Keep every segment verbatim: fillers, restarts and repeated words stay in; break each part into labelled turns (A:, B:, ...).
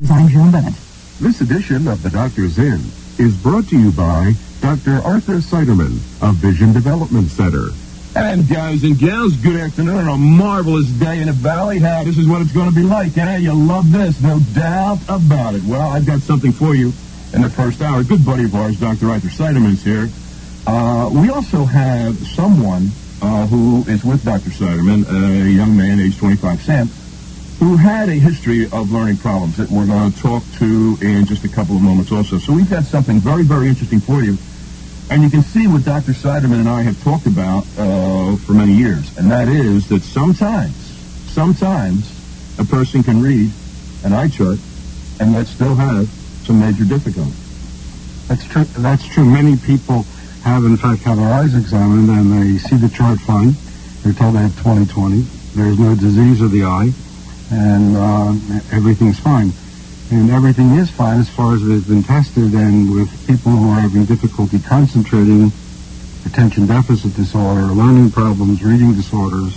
A: Zijn John Bennett.
B: This edition of The Doctor's In is brought to you by Doctor Arthur Siderman of Vision Development Center.
C: And guys and gals, good afternoon on a marvelous day in the Valley. How this is what it's going to be like. Eh? You love this, no doubt about it. Well, I've got something for you in the first hour. A good buddy of ours, Doctor Arthur Siderman's here. Uh, we also have someone uh, who is with Doctor Siderman, a young man, age twenty-five, Sam, who had a history of learning problems that we're going to talk to in just a couple of moments also. So we've got something very, very interesting for you. And you can see what Doctor Siderman and I have talked about uh, for many years, and that is that sometimes, sometimes a person can read an eye chart and yet still have some major difficulty.
D: That's true. That's true. Many people have, in fact, had their eyes examined, and they see the chart fine. They're told they have twenty twenty. There's no disease of the eye, and uh, everything's fine. And everything is fine as far as it has been tested, and with people who are having difficulty concentrating, attention deficit disorder, learning problems, reading disorders,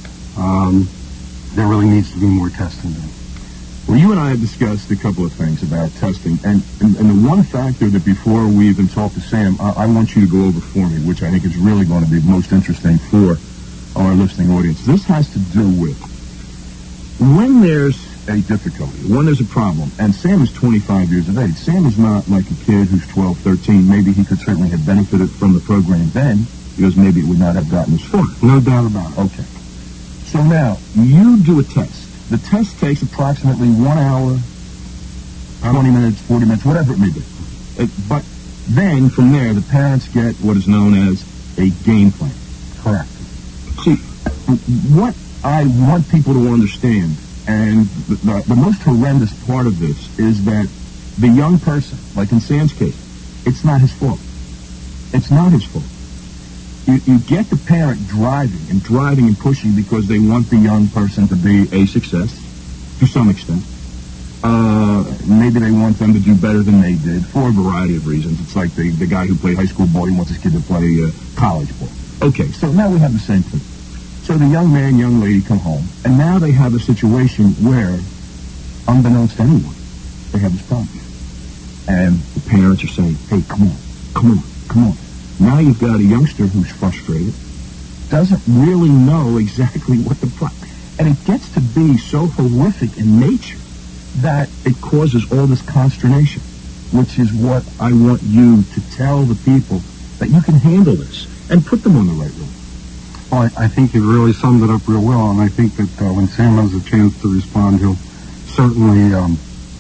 D: um, there really needs to be more testing done.
C: Well, you and I have discussed a couple of things about testing, and, and, and the one factor that before we even talk to Sam, I, I want you to go over for me, which I think is really going to be most interesting for our listening audience. This has to do with when there's a difficulty, when there's a problem, and Sam is twenty-five years of age. Sam is not like a kid who's twelve, thirteen. Maybe he could certainly have benefited from the program then, because maybe it would not have gotten as far.
D: No doubt about it.
C: Okay. So now, you do a test. The test takes approximately one hour, twenty minutes, forty minutes, whatever it may be. Uh, but then, from there, the parents get what is known as a game plan.
D: Correct.
C: See, what I want people to understand, and the, the, the most horrendous part of this, is that the young person, like in Sam's case, it's not his fault. It's not his fault. You, you get the parent driving and driving and pushing because they want the young person to be a success, to some extent. Uh, maybe they want them to do better than they did for a variety of reasons. It's like the, the guy who played high school ball, he wants his kid to play uh, college ball. Okay, so now we have the same thing. So the young man, young lady come home, and now they have a situation where, unbeknownst to anyone, they have this problem. And the parents are saying, hey, come on, come on, come on. Now you've got a youngster who's frustrated, doesn't really know exactly what the problem, and it gets to be so horrific in nature that it causes all this consternation, which is what I want you to tell the people, that you can handle this and put them on the right road.
D: Well, I, I think you really summed it up real well, and I think that uh, when Sam has a chance to respond, he'll certainly um,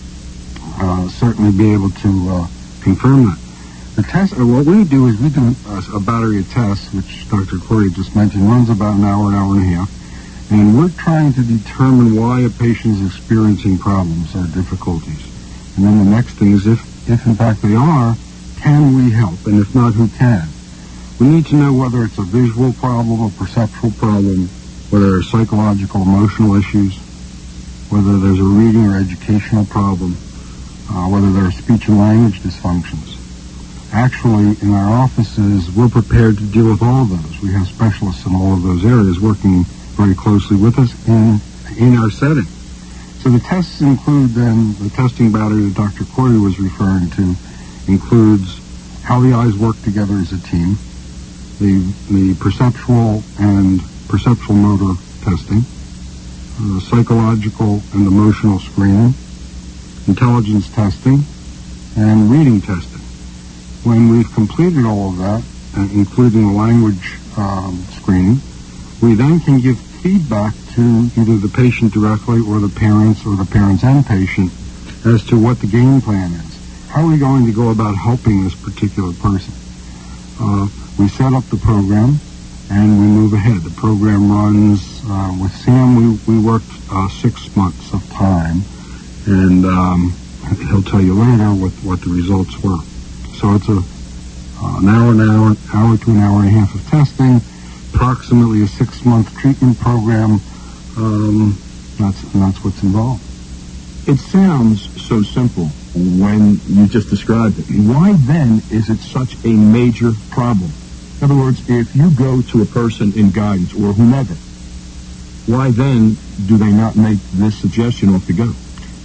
D: uh, certainly be able to uh, confirm that. The test, uh, what we do is we do a, a battery of tests, which Doctor Corey just mentioned, runs about an hour, an hour and a half, and we're trying to determine why a patient is experiencing problems or difficulties. And then the next thing is, if, if in fact they are, can we help? And if not, who can? We need to know whether it's a visual problem, a perceptual problem, whether there's psychological, emotional issues, whether there's a reading or educational problem, uh, whether there are speech and language dysfunctions. Actually, in our offices, we're prepared to deal with all of those. We have specialists in all of those areas working very closely with us in, in our setting. So the tests include then, the testing battery that Doctor Corey was referring to includes how the eyes work together as a team, the, the perceptual and perceptual motor testing, uh, psychological and emotional screening, intelligence testing, and reading testing. When we've completed all of that, uh, including language um, screening, we then can give feedback to either the patient directly or the parents or the parents and patient as to what the game plan is. How are we going to go about helping this particular person? Uh, we set up the program and we move ahead. The program runs, uh, with Sam, we, we worked uh, six months of time, and um, he'll tell you later what, what the results were. So it's a uh, an hour, an hour, hour to an hour and a half of testing, approximately a six-month treatment program. Um, that's that's what's involved.
C: It sounds so simple when you just described it. Why then is it such a major problem? In other words, if you go to a person in guidance or whomever, why then do they not make this suggestion off the go?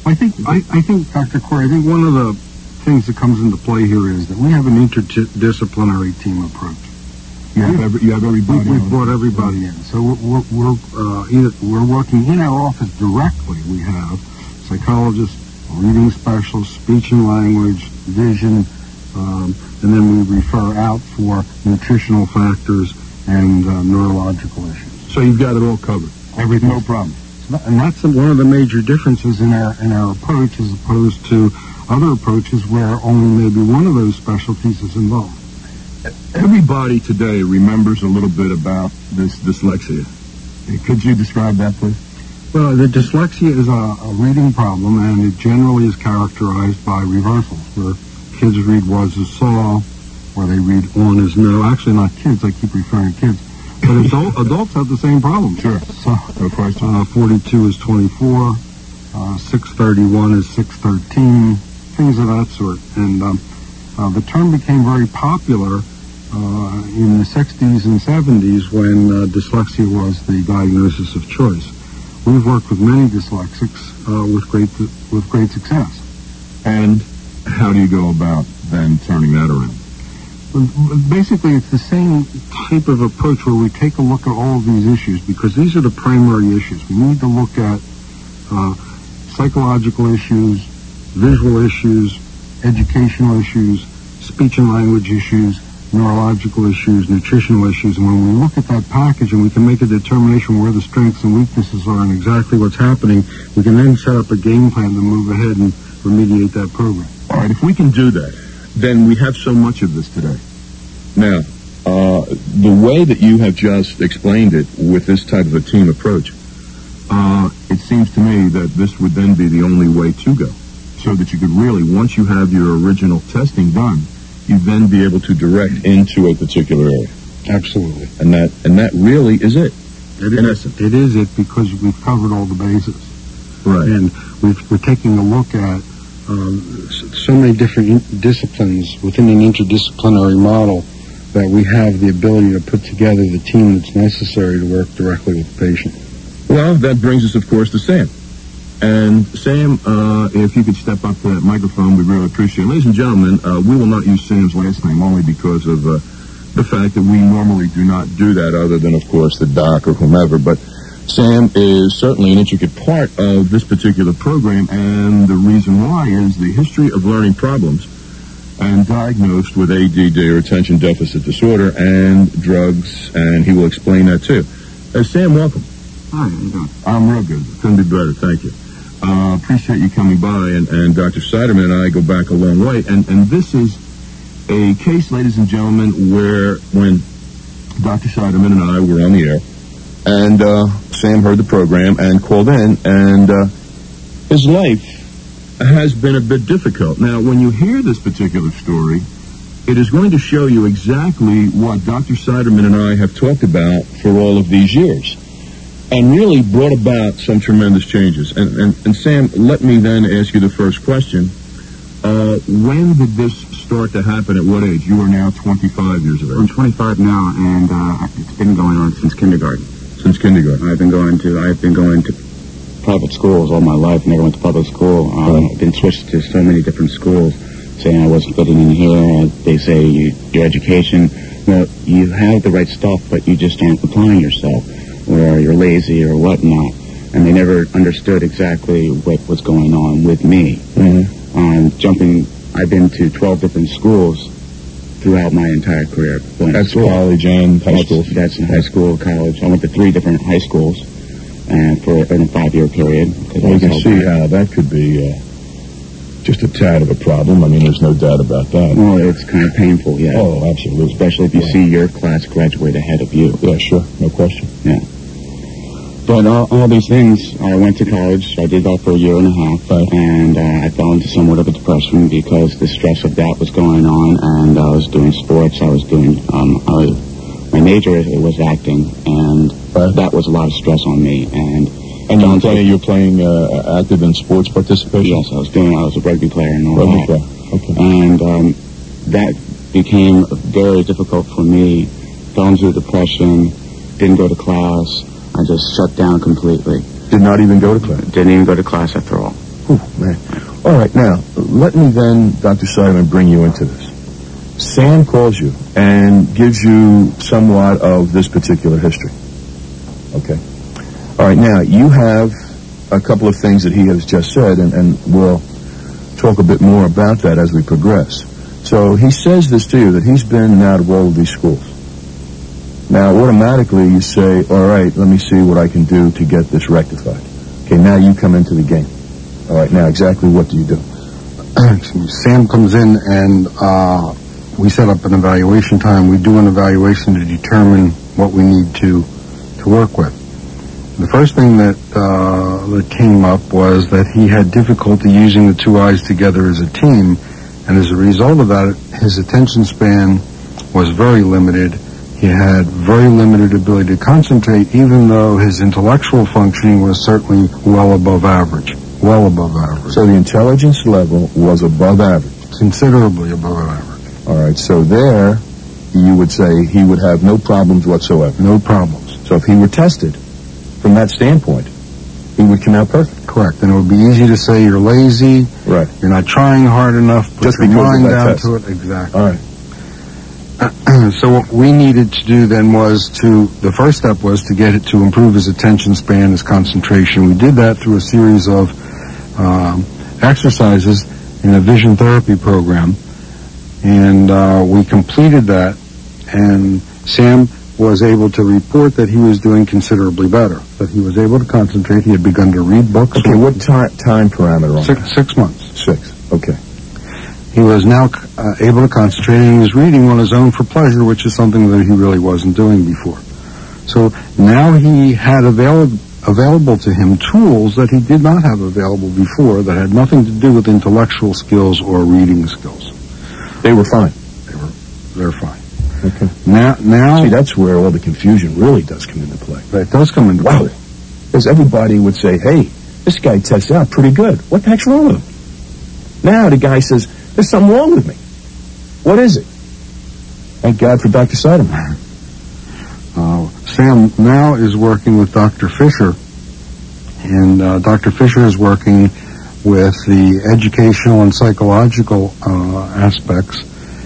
D: I think, I, I think, Doctor Corey, I think one of the things that comes into play here is that we have an interdisciplinary team approach.
C: You have, every, you have everybody.
D: We've brought everybody in. So we're, we're, uh, either, we're working in our office directly. We have psychologists, reading specialists, speech and language, vision, um, and then we refer out for nutritional factors and uh, neurological issues.
C: So you've got it all covered.
D: Everything.
C: No problem.
D: And that's one of the major differences in our in our approach as opposed to other approaches where only maybe one of those specialties is involved.
C: Everybody today remembers a little bit about this dyslexia. Could you describe that, please?
D: Well, the dyslexia is a, a reading problem, and it generally is characterized by reversals, where kids read was as saw, or they read on as no. Actually, not kids. I keep referring to kids. But adult, adults have the same problem.
C: Sure.
D: So,
C: no question.
D: Uh, forty-two is twenty-four, uh, six thirty-one is six thirteen, things of that sort. And um, uh, the term became very popular uh, in the sixties and seventies when uh, dyslexia was the diagnosis of choice. We've worked with many dyslexics uh, with great with great success.
C: And how do you go about then turning that around?
D: Basically, it's the same type of approach where we take a look at all of these issues because these are the primary issues. We need to look at uh, psychological issues, visual issues, educational issues, speech and language issues, neurological issues, nutritional issues. And when we look at that package and we can make a determination where the strengths and weaknesses are and exactly what's happening, we can then set up a game plan to move ahead and remediate that program.
C: All right, if we can do that, then we have so much of this today. Now, uh, the way that you have just explained it with this type of a team approach, uh, it seems to me that this would then be the only way to go, so that you could really, once you have your original testing done, you then be able to direct into a particular area.
D: Absolutely.
C: And that and that really is it,
D: it
C: in
D: is,
C: essence.
D: It is it because we've covered all the bases.
C: Right.
D: And we've, we're taking a look at um, so many different in- disciplines within an interdisciplinary model that we have the ability to put together the team that's necessary to work directly with the patient.
C: Well, that brings us, of course, to Sam. And Sam, uh, if you could step up to that microphone, we'd really appreciate it. Ladies and gentlemen, uh, we will not use Sam's last name only because of uh, the fact that we normally do not do that other than, of course, the doc or whomever. But Sam is certainly an intricate part of this particular program, and the reason why is the history of learning problems and diagnosed with A D D or attention deficit disorder and drugs, and he will explain that too. Uh, Sam, welcome.
D: Hi, how you doing?
C: I'm real good. Couldn't be better, thank you. Uh, appreciate you coming by, and, and Doctor Seiderman and I go back a long way, and, and this is a case, ladies and gentlemen, where when Doctor Seiderman and I were on the air, and uh, Sam heard the program and called in, and uh, his life has been a bit difficult. Now, when you hear this particular story, it is going to show you exactly what Doctor Seiderman and I have talked about for all of these years, and really brought about some tremendous changes. And, and, and Sam, let me then ask you the first question. Uh, when did this start to happen? At what age? You are now twenty-five years of age.
A: I'm twenty-five now, and uh, it's been going on since kindergarten.
C: Since kindergarten.
A: I've been going to I've been going to private schools all my life. Never went to public school. Um,
C: right.
A: I've been switched to so many different schools, saying I wasn't fitting in here. They say you, your education, well, you have the right stuff, but you just aren't applying yourself, or you're lazy or whatnot. And they never understood exactly what was going on with me.
C: Mm-hmm.
A: Um, jumping, I've been to twelve different schools throughout my entire career.
C: That's college and high
A: that's,
C: school.
A: That's in high school, college. I went to three different high schools, and for in a five-year period.
C: Well, you can see how that could be uh, just a tad of a problem. I mean, there's no doubt about that.
A: Well, it's kind of painful, yeah.
C: Oh, absolutely.
A: Especially if you
C: yeah.
A: see your class graduate ahead of you.
C: Yeah, sure. No question.
A: Yeah. But uh, all these things, I went to college. I did that for a year and a half,
C: right.
A: and uh, I fell into somewhat of a depression because the stress of that was going on, and I was doing sports. I was doing, um, I was, my major was acting, and
C: right.
A: that was a lot of stress on me. And
C: and you were playing, you were playing uh, active in sports participation?
A: Yes, I was doing. I was a rugby player and all
C: rugby
A: that.
C: Player. Okay.
A: And um, that became very difficult for me. Fell into depression. Didn't go to class. I just shut down completely.
C: Did not even go to class?
A: Didn't even go to class after all.
C: Whew, man. All right, now, let me then, Doctor Seiderman, bring you into this. Sam calls you and gives you somewhat of this particular history. Okay. All right, now, you have a couple of things that he has just said, and, and we'll talk a bit more about that as we progress. So he says this to you, that he's been out of all of these schools. Now, automatically you say, all right, let me see what I can do to get this rectified. Okay, now you come into the game. All right, now exactly what do you do?
D: Sam comes in and uh, we set up an evaluation time. We do an evaluation to determine what we need to to work with. The first thing that uh, that came up was that he had difficulty using the two eyes together as a team, and as a result of that, his attention span was very limited. He had very limited ability to concentrate, even though his intellectual functioning was certainly well above average. Well above average.
C: So the intelligence level was above average.
D: Considerably above average.
C: All right, so there you would say he would have no problems whatsoever.
D: No problems.
C: So if he were tested from that standpoint, he would come out perfect.
D: Correct. And it would be easy to say you're lazy.
C: Right.
D: You're not trying hard enough. Put
C: Just
D: your
C: because
D: mind
C: of that
D: down
C: test.
D: to it. Exactly.
C: All right.
D: So what we needed to do then was to, the first step was to get it to improve his attention span, his concentration. We did that through a series of um, exercises in a vision therapy program. And uh, we completed that, and Sam was able to report that he was doing considerably better, that he was able to concentrate. He had begun to read books.
C: Okay, what time time parameter on
D: Six,
C: that?
D: six months.
C: Six, okay.
D: He was now uh, able to concentrate, and he was reading on his own for pleasure, which is something that he really wasn't doing before. So now he had avail- available to him tools that he did not have available before, that had nothing to do with intellectual skills or reading skills.
C: They were fine.
D: They were, they're fine.
C: Okay.
D: Now, now
C: See, that's where all the confusion really does come into play.
D: that does come into
C: Wow.
D: play.
C: Because everybody would say, hey, this guy tests out pretty good. What the heck's wrong with him? Now the guy says, there's something wrong with me. What is it? Thank God for Doctor Seiderman.
D: Uh, Sam now is working with Doctor Fisher, and uh, Doctor Fisher is working with the educational and psychological uh, aspects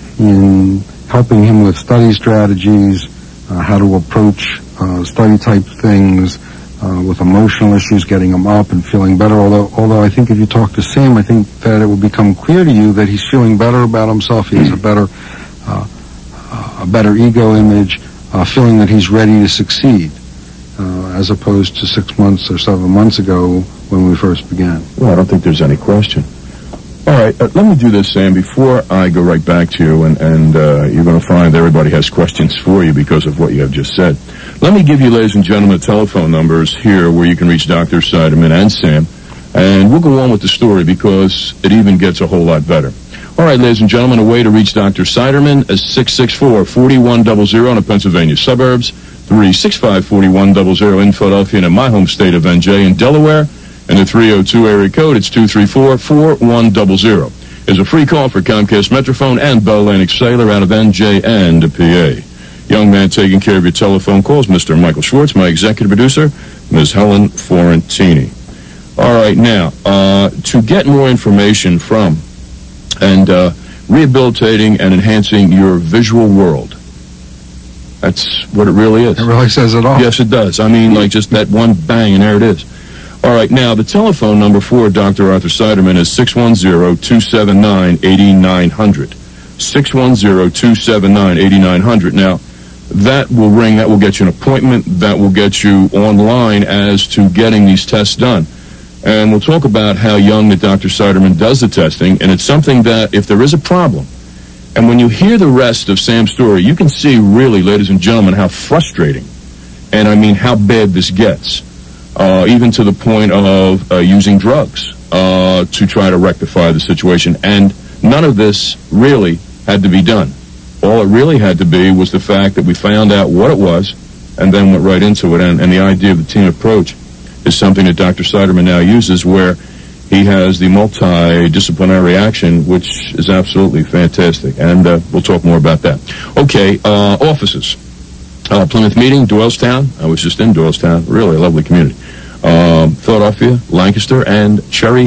D: in helping him with study strategies, uh, how to approach uh, study type things, uh, with emotional issues, getting him up and feeling better. Although, although I think if you talk to Sam, I think that it will become clear to you that he's feeling better about himself. He has a better, uh, uh, a better ego image, uh, feeling that he's ready to succeed, uh, as opposed to six months or seven months ago when we first began.
C: Well, I don't think there's any question. All right, uh, let me do this, Sam, before I go right back to you, and, and uh, you're going to find everybody has questions for you because of what you have just said. Let me give you, ladies and gentlemen, telephone numbers here where you can reach Doctor Seiderman and Sam, and we'll go on with the story because it even gets a whole lot better. All right, ladies and gentlemen, a way to reach Doctor Seiderman is six six four, four one zero zero in the Pennsylvania suburbs, three six five, four one zero zero in Philadelphia and in my home state of N J in Delaware. And the three oh two area code, it's two three four, four one zero zero. There's a free call for Comcast Metrophone and Bell Atlantic Sailor out of N J and P A. Young man taking care of your telephone calls, Mister Michael Schwartz, my executive producer, Miz Helen Florentini. All right, now, uh, to get more information from and uh, rehabilitating and enhancing your visual world, that's what it really is.
D: It really says it all.
C: Yes, it does. I mean, like just that one bang, and there it is. All right, now, the telephone number for Doctor Arthur Seiderman is six one zero, two seven nine, eight nine zero zero. six one zero, two seven nine, eight nine zero zero. Now, that will ring, that will get you an appointment, that will get you online as to getting these tests done. And we'll talk about how young that Doctor Seiderman does the testing, and it's something that, if there is a problem, and when you hear the rest of Sam's story, you can see really, ladies and gentlemen, how frustrating, and I mean how bad this gets. Uh, even to the point of uh, using drugs uh, to try to rectify the situation. And none of this really had to be done. All it really had to be was the fact that we found out what it was and then went right into it. And, and the idea of the team approach is something that Doctor Seiderman now uses, where he has the multidisciplinary action, which is absolutely fantastic. And uh, we'll talk more about that. Okay, uh, offices. Uh, Plymouth Meeting, Doylestown. I was just in Doylestown. Really a lovely community. Um, Philadelphia, Lancaster, and Cherry Hill.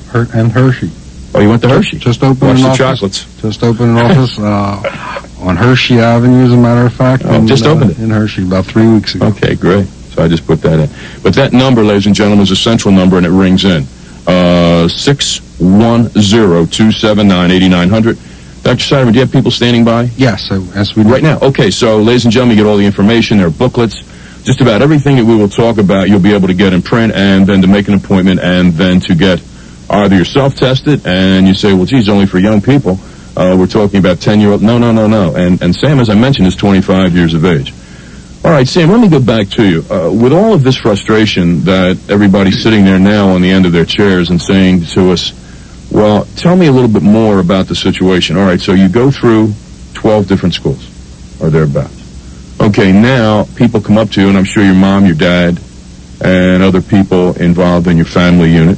D: Her- and Hershey.
E: Oh, you went to Hershey?
D: Just opened
E: Watch
D: an
E: the
D: office.
E: chocolates.
D: Just opened an office uh, on Hershey Avenue, as a matter of fact.
E: Oh,
D: in,
E: just
D: uh,
E: opened it?
D: in Hershey about three weeks ago.
E: Okay, great. So I just put that in. But that number, ladies and gentlemen, is a central number, and it rings in. Uh, six one zero, two seven nine, eight nine zero zero. Doctor Siderman, do you have people standing by?
D: Yes, uh, yes, we do.
E: Right now. Okay, so, ladies and gentlemen, you get all the information. There are booklets. Just about everything that we will talk about, you'll be able to get in print, and then to make an appointment, and then to get either yourself tested, and you say, well, geez, only for young people. Uh, we're talking about ten-year-old. No, no, no, no. And, and Sam, as I mentioned, is twenty-five years of age. All right, Sam, let me go back to you. Uh, with all of this frustration that everybody's sitting there now on the end of their chairs and saying to us, well, tell me a little bit more about the situation. All right, so you go through twelve different schools, or thereabouts. Okay, now people come up to you, and I'm sure your mom, your dad, and other people involved in your family unit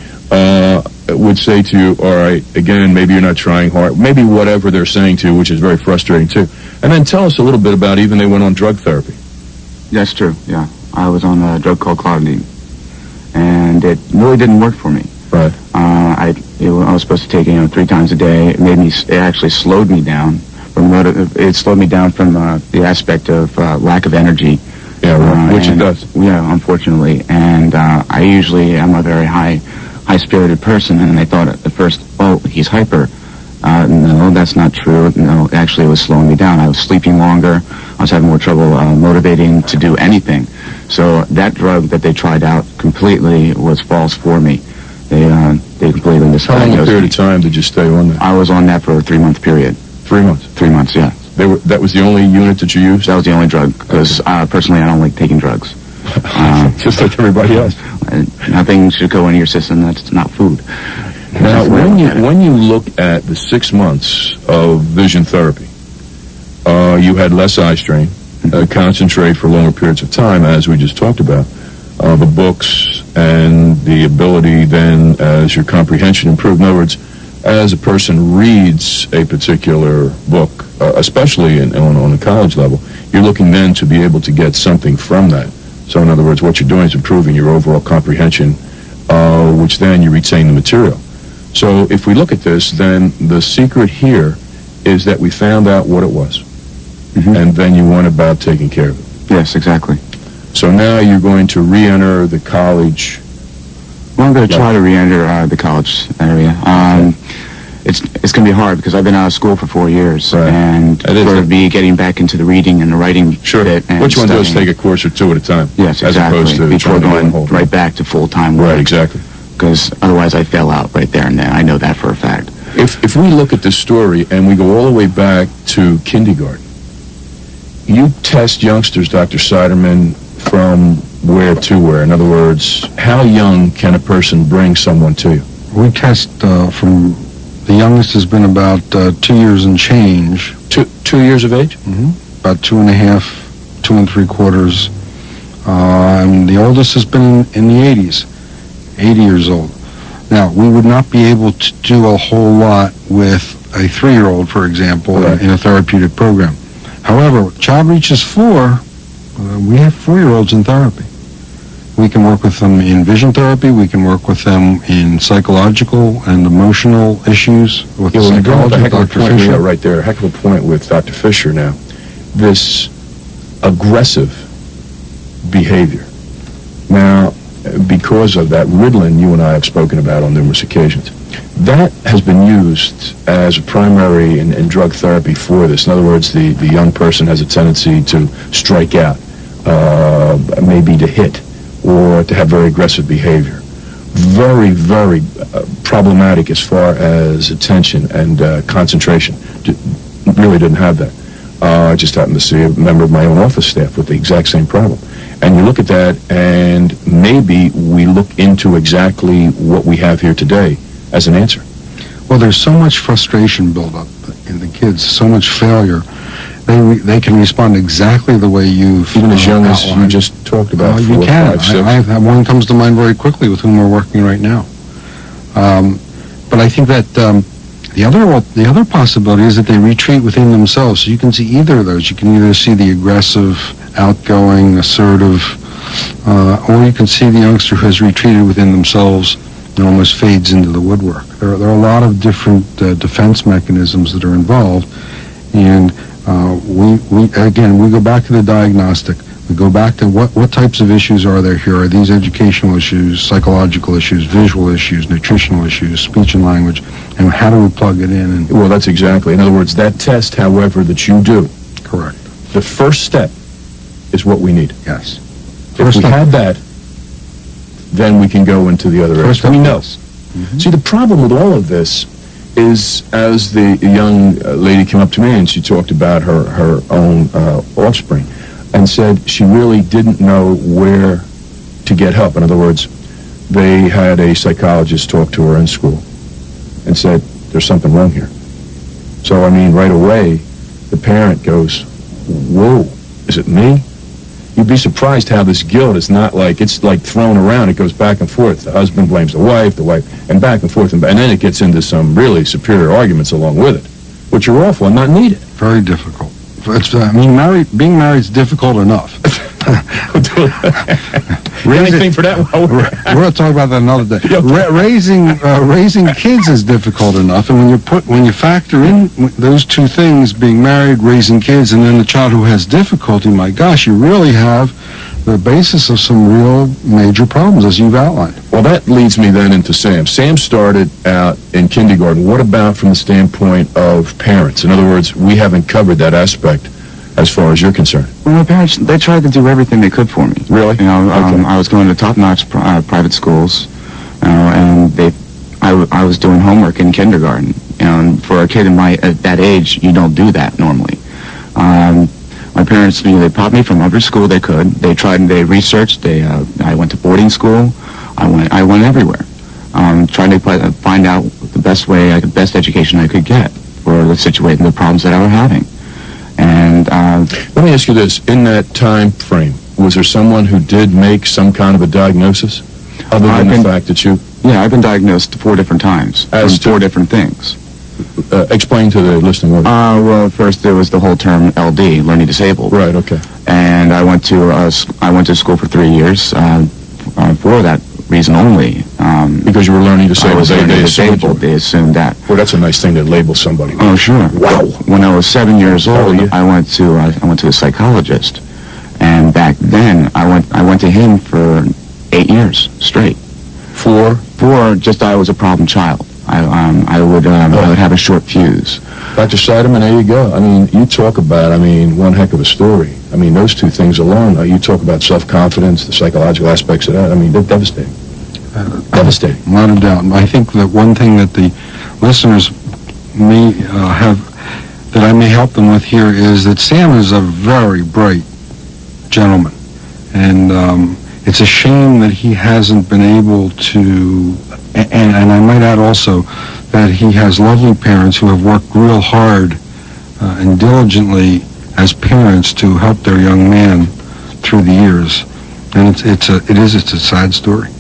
E: uh, would say to you, all right, again, maybe you're not trying hard, maybe whatever they're saying to you, which is very frustrating too. And then tell us a little bit about even they went on drug therapy.
A: That's true, yeah. I was on a drug called Clonidine, and it really didn't work for me.
E: Right.
A: Uh, I, it, I was supposed to take it, you know, three times a day. It made me, it actually slowed me down. From motiv- it slowed me down from uh, the aspect of uh, lack of energy.
E: Yeah, right.
A: Uh,
E: Which it
A: and-
E: does.
A: Yeah, unfortunately. And uh, I usually am a very high, high-spirited person, and I thought at first, oh, he's hyper. Uh, no, that's not true. No, actually, it was slowing me down. I was sleeping longer. I was having more trouble uh, motivating to do anything. So that drug that they tried out completely was false for me. They uh, they completely misdiagnosed
E: How long a period
A: me.
E: of time did you stay on that?
A: I was on that for a three-month period.
E: Three months.
A: Three months, yeah.
E: They were, that was the only unit that you used?
A: That was the only drug, because uh, personally I don't like taking drugs. Uh,
E: Just like everybody else.
A: uh, nothing should go into your system that's not food.
E: Now,
A: That's the way I
E: when
A: look
E: you
A: at it.
E: when you look at the six months of vision therapy, uh, you had less eye strain, uh, concentrate for longer periods of time, as we just talked about. Uh, the books and the ability then, as your comprehension improved. In other words, as a person reads a particular book, uh, especially in, on, on the college level, you're looking then to be able to get something from that. So, in other words, what you're doing is improving your overall comprehension, uh, which then you retain the material. So if we look at this, then the secret here is that we found out what it was,
A: Mhm.
E: and then you went about taking care of it.
A: Yes, exactly.
E: So now you're going to re-enter the college.
A: Well, I'm going to
E: Yeah.
A: try to re-enter uh, the college area. Um, it's it's going to be hard because I've been out of school for four years,
E: Right.
A: and
E: That is
A: for
E: it.
A: me getting back into the reading and the writing
E: Sure.
A: bit. And
E: What you want to do is
A: studying.
E: take a course or two at a time.
A: Yes,
E: as
A: exactly.
E: opposed to
A: before
E: trying to get a
A: going
E: hold of
A: right
E: it.
A: back to full-time work.
E: Right, exactly.
A: Because otherwise I fail out right there and then. I know that for a fact.
E: If if we look at this story and we go all the way back to kindergarten, you test youngsters, Doctor Siderman, from where to where? In other words, how young can a person bring someone to you?
D: We test uh, from, the youngest has been about uh, two years and change,
E: Two two years of age?
D: about two and a half, two and three quarters. Uh, and the oldest has been in, in the eighties, eighty years old. Now, we would not be able to do a whole lot with a three-year-old, for example,
E: Right.
D: in a therapeutic program. However, child reaches four, uh, we have four-year-olds in therapy. We can work with them in vision therapy. We can work with them in psychological and emotional issues with
E: Yeah,
D: the
E: well, you bring up a
D: psychologist,
E: heck of a
D: Doctor
E: point
D: Fisher.
E: yeah, right there, a heck of a point with Doctor Fisher now. This aggressive behavior. Now, because of that, Ritalin, you and I have spoken about on numerous occasions. That has been used as a primary in, in drug therapy for this. In other words, the, the young person has a tendency to strike out, uh, maybe to hit, or to have very aggressive behavior. Very, very uh, problematic as far as attention and uh, concentration. D- really didn't have that. Uh, I just happened to see a member of my own office staff with the exact same problem. And you look at that, and maybe we look into exactly what we have here today as an answer.
D: Well, there's so much frustration built up in the kids, so much failure. They re- they can respond exactly the way you've
E: Even as
D: uh,
E: young as you
D: outlined.
E: just talked about,
D: Uh, you
E: four,
D: can.
E: five, six.
D: I, I have one comes to mind very quickly with whom we're working right now. Um, but I think that um, the other the other possibility is that they retreat within themselves. So you can see either of those. You can either see the aggressive, outgoing, assertive, uh, or you can see the youngster who has retreated within themselves it almost fades into the woodwork. There, there are a lot of different uh, defense mechanisms that are involved, and uh, we, we, again, we go back to the diagnostic. We go back to what, what types of issues are there here? Are these educational issues, psychological issues, visual issues, nutritional issues, speech and language, and how do we plug it in? And
E: Well, that's exactly. In other words, that test, however, that you do,
D: correct.
E: the first step is what we need.
D: Yes.
E: If
D: First
E: we
D: step.
E: had that, then we can go into the other
D: First
E: areas. We
D: step,
E: know.
D: yes. Mhm.
E: See, the problem with all of this is, as the young uh, lady came up to me and she talked about her, her own uh, offspring and said she really didn't know where to get help. In other words, they had a psychologist talk to her in school and said, there's something wrong here. So, I mean, right away, the parent goes, whoa, is it me? You'd be surprised how this guilt is not like, it's like thrown around. It goes back and forth. The husband blames the wife, the wife, and back and forth. And, and then it gets into some really superior arguments along with it, which are awful and not needed.
D: Very difficult. It's, I mean, married, being married is difficult enough.
E: Anything for that?
D: We're going to talk about that another day.
E: Yeah.
D: Ra- raising uh, raising kids is difficult enough, and when you put when you factor in those two things, being married, raising kids, and then the child who has difficulty, my gosh, you really have the basis of some real major problems, as you've outlined.
E: Well, that leads me then into Sam. Sam started out in kindergarten. What about from the standpoint of parents? In other words, we haven't covered that aspect as far as you're concerned.
A: Well, my parents, they tried to do everything they could for me.
E: Really?
A: You know, um,
E: Okay.
A: I was going to top-notch pri- uh, private schools, you know, and they, I, w- I was doing homework in kindergarten. You know, and for a kid in my at that age, you don't do that normally. Um, my parents, you know, they popped me from every school they could. They tried and they researched. They, uh, I went to boarding school. I went, I went everywhere, um, trying to pl- find out the best way, I could, best education I could get for the situation, the problems that I was having. And uh,
E: Let me ask you this. In that time frame, was there someone who did make some kind of a diagnosis? Other than
A: I've
E: the
A: been-
E: fact that you...
A: yeah, I've been diagnosed four different times
E: As
A: from
E: to-
A: four different things.
E: Uh, explain to the listening audience.
A: Uh, well, first there was the whole term L D, learning disabled,
E: Right, okay.
A: and I went to uh, s- I went to school for three years uh, uh, for that reason only. Um,
E: Because you were learning
A: I
E: disabled.
A: was
E: They,
A: learning
E: they assumed you
A: disabled.
E: were.
A: They assumed that.
E: Well, that's a nice thing to label somebody.
A: Oh, sure.
E: Wow.
A: When I was seven years old,
E: yeah.
A: I went to uh, I went to a psychologist, and back then I went I went to him for eight years straight.
E: For?
A: For just I was a problem child. I um I would um, I would have a short fuse.
E: Doctor Seiderman, there you go. I mean, you talk about, I mean, one heck of a story. I mean, those two things alone, uh, you talk about self-confidence, the psychological aspects of that. I mean, they're devastating. Devastating.
D: Not a doubt. I think that one thing that the listeners may uh, have, that I may help them with here, is that Sam is a very bright gentleman. And um, it's a shame that he hasn't been able to, and, and I might add also that he has lovely parents who have worked real hard uh, and diligently as parents to help their young man through the years. And it's, it's a, it is, it's a sad story.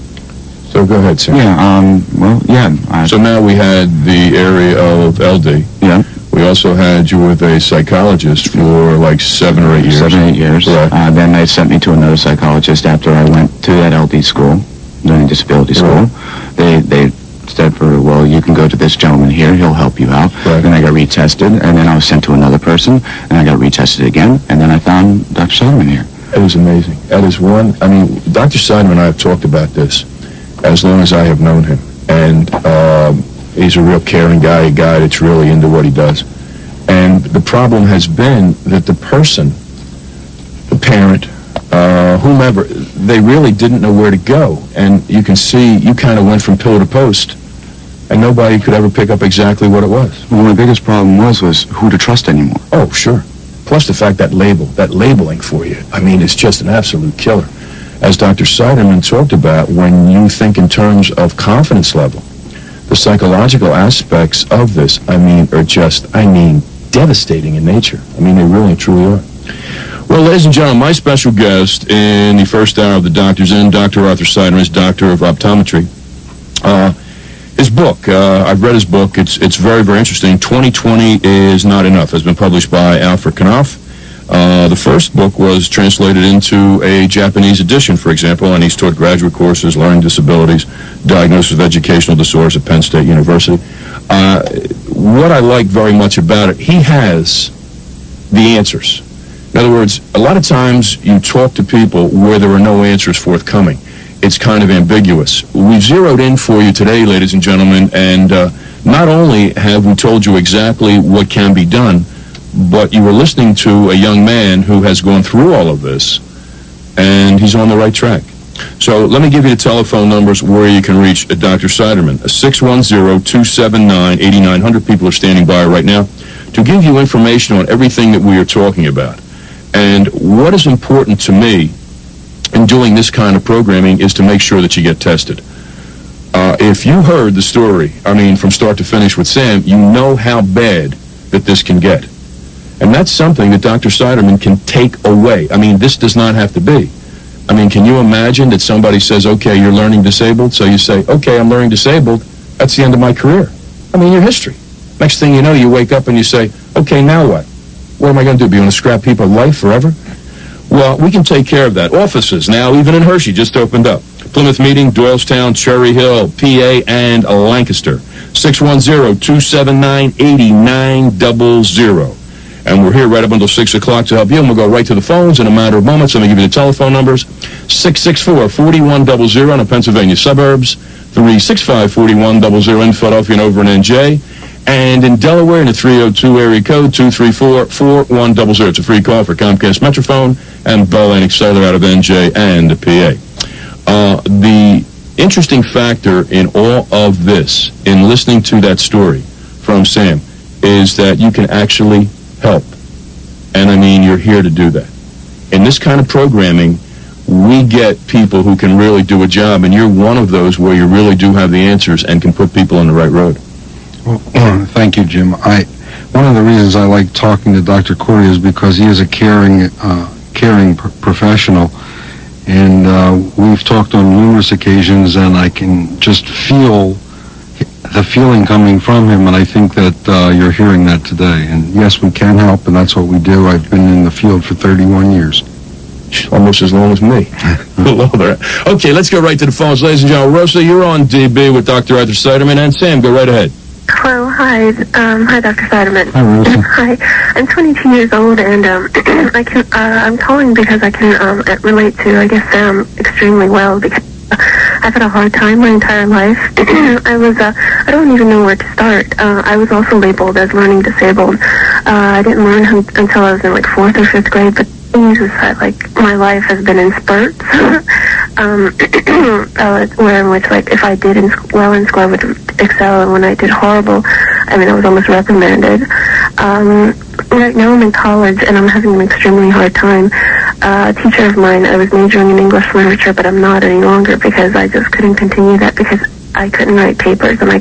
E: So go ahead, Sam.
A: Yeah. Um. Well. Yeah. I,
E: So now we had the area of L D.
A: yeah.
E: We also had you with a psychologist for like seven or eight years.
A: Seven, eight years.
E: Right.
A: Uh, then they sent me to another psychologist after I went to that L D school, learning disability school. They they said for, well, you can go to this gentleman here, he'll help you out.
E: Right.
A: Then I got retested, and then I was sent to another person, and I got retested again, and then I found Doctor Seiderman here.
E: It was amazing. That is one, I mean, Doctor Seiderman and I have talked about this as long as I have known him. And um, he's a real caring guy, a guy that's really into what he does. And the problem has been that the person, the parent, uh, whomever, they really didn't know where to go. And you can see, you kind of went from pillar to post, and nobody could ever pick up exactly what it was.
A: Well, my biggest problem was, was who to trust anymore.
E: Oh, sure. Plus the fact that label, that labeling for you, I mean, it's just an absolute killer. As Doctor Seiderman talked about, when you think in terms of confidence level, the psychological aspects of this, I mean, are just, I mean, devastating in nature. I mean, they really and truly are. Well, ladies and gentlemen, my special guest in the first hour of the Doctor's In, Doctor Arthur Seiderman, is Doctor of Optometry. Uh, his book, uh, I've read his book. It's it's very, very interesting. twenty twenty is Not Enough. Has been published by Alfred Knopf. Uh, the first book was translated into a Japanese edition, for example, and he's taught graduate courses, learning disabilities, diagnosis of educational disorders at Penn State University. Uh, what I like very much about it, he has the answers. In other words, a lot of times you talk to people where there are no answers forthcoming. It's kind of ambiguous. We've zeroed in for you today, ladies and gentlemen, and uh, not only have we told you exactly what can be done, but you were listening to a young man who has gone through all of this, and he's on the right track. So let me give you the telephone numbers where you can reach Doctor Seiderman. six one zero, two seven nine, eight nine zero zero. People are standing by right now to give you information on everything that we are talking about. And what is important to me in doing this kind of programming is to make sure that you get tested. Uh, if you heard the story, I mean, from start to finish with Sam, you know how bad that this can get. And that's something that Doctor Seiderman can take away. I mean, this does not have to be. I mean, can you imagine that somebody says, okay, you're learning disabled, so you say, okay, I'm learning disabled, that's the end of my career. I mean, your history. Next thing you know, you wake up and you say, okay, now what? What am I going to do? Be on a scrap heap of life forever? Well, we can take care of that. Offices now, even in Hershey, just opened up. Plymouth Meeting, Doylestown, Cherry Hill, P A, and Lancaster. six one zero, two seven nine, eight nine zero zero. And we're here right up until six o'clock to help you, and we'll go right to the phones in a matter of moments. Let me give you the telephone numbers. six six four, four one zero zero in the Pennsylvania suburbs, three six five, four one zero zero in Philadelphia and over in N J, and in Delaware in the three oh two area code, two three four, four one zero zero. It's a free call for Comcast Metrophone and Bell Atlantic Cellular out of N J and the P A. Uh, the interesting factor in all of this, in listening to that story from Sam, is that you can actually help. And I mean, you're here to do that. In this kind of programming, we get people who can really do a job, and you're one of those where you really do have the answers and can put people on the right road.
D: Well, thank you, Jim. I one of the reasons I like talking to Doctor Corey is because he is a caring, uh, caring pr- professional, and uh, we've talked on numerous occasions, and I can just feel the feeling coming from him, and I think that uh, you're hearing that today. And yes, we can help, and that's what we do. I've been in the field for thirty-one years.
E: Almost as long as me. Hello there. Okay, let's go right to the phones. Ladies and gentlemen, Rosa, you're on D B with Doctor Arthur Seiderman, and Sam, go right ahead.
F: Hello, hi. Um, hi, Doctor Seiderman.
D: Hi, Rosa.
F: Hi. I'm twenty-two years old, and um, I can. Uh, I'm calling because I can um, relate to, I guess, Sam extremely well, because I've had a hard time my entire life. I was, uh, I don't even know where to start. Uh, I was also labeled as learning disabled. Uh, I didn't learn un- until I was in like fourth or fifth grade, but the thing is that like my life has been in spurts. um, uh, where in which like if I did in sc- well in school I would excel, and when I did horrible, I mean I was almost reprimanded. Um, right now I'm in college and I'm having an extremely hard time. Uh, a teacher of mine, I was majoring in English literature, but I'm not any longer because I just couldn't continue that because I couldn't write papers, and I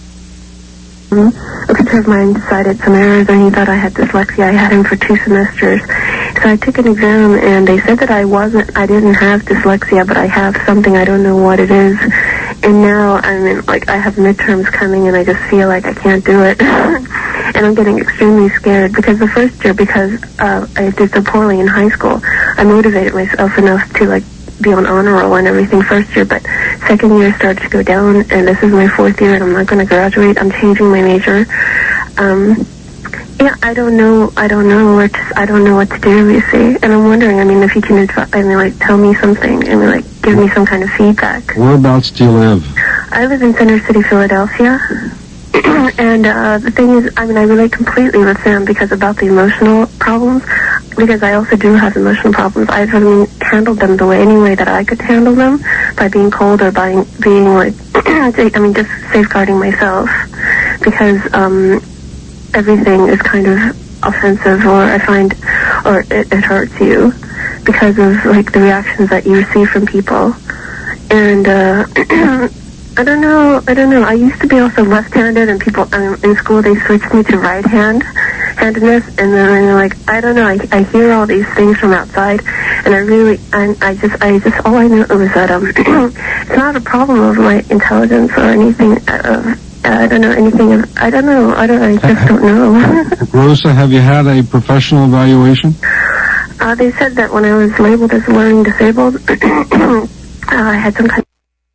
F: um, a teacher of mine decided some errors, and he thought I had dyslexia. I had him for two semesters. So I took an exam, and they said that I wasn't, I didn't have dyslexia, but I have something, I don't know what it is. And now I'm in, like, I have midterms coming, and I just feel like I can't do it. And I'm getting extremely scared because the first year, because uh, I did so poorly in high school, I motivated myself enough to, like, be on honor roll and everything first year, but second year started to go down, and this is my fourth year, and I'm not going to graduate. I'm changing my major. Um, yeah, I don't know. I don't know where to. I don't know what to do. You see, and I'm wondering. I mean, if you can, adv- I mean, like, tell me something. I mean, like, give me some kind of feedback.
D: Whereabouts do you live?
F: I live in Center City, Philadelphia. And uh, the thing is, I mean, I relate completely with Sam because about the emotional problems, because I also do have emotional problems. I've I mean, handled them the way, any way that I could handle them, by being cold or by being, like, I mean, just safeguarding myself, because um, everything is kind of offensive, or I find, or it, it hurts you because of, like, the reactions that you receive from people. And, uh... I don't know. I don't know. I used to be also left-handed, and people um, in school they switched me to right-hand-handedness, and then I'm like, I don't know. I, I hear all these things from outside, and I really, I, I just, I just, all I knew was that um, it's not a problem of my intelligence or anything. Uh, I don't know anything. Of, I don't know. I don't. I just don't know.
D: Rosa, have you had a professional evaluation?
F: Uh, they said that when I was labeled as learning disabled, uh, I had some kind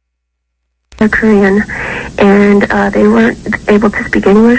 F: of Korean, and uh, they weren't able to speak English,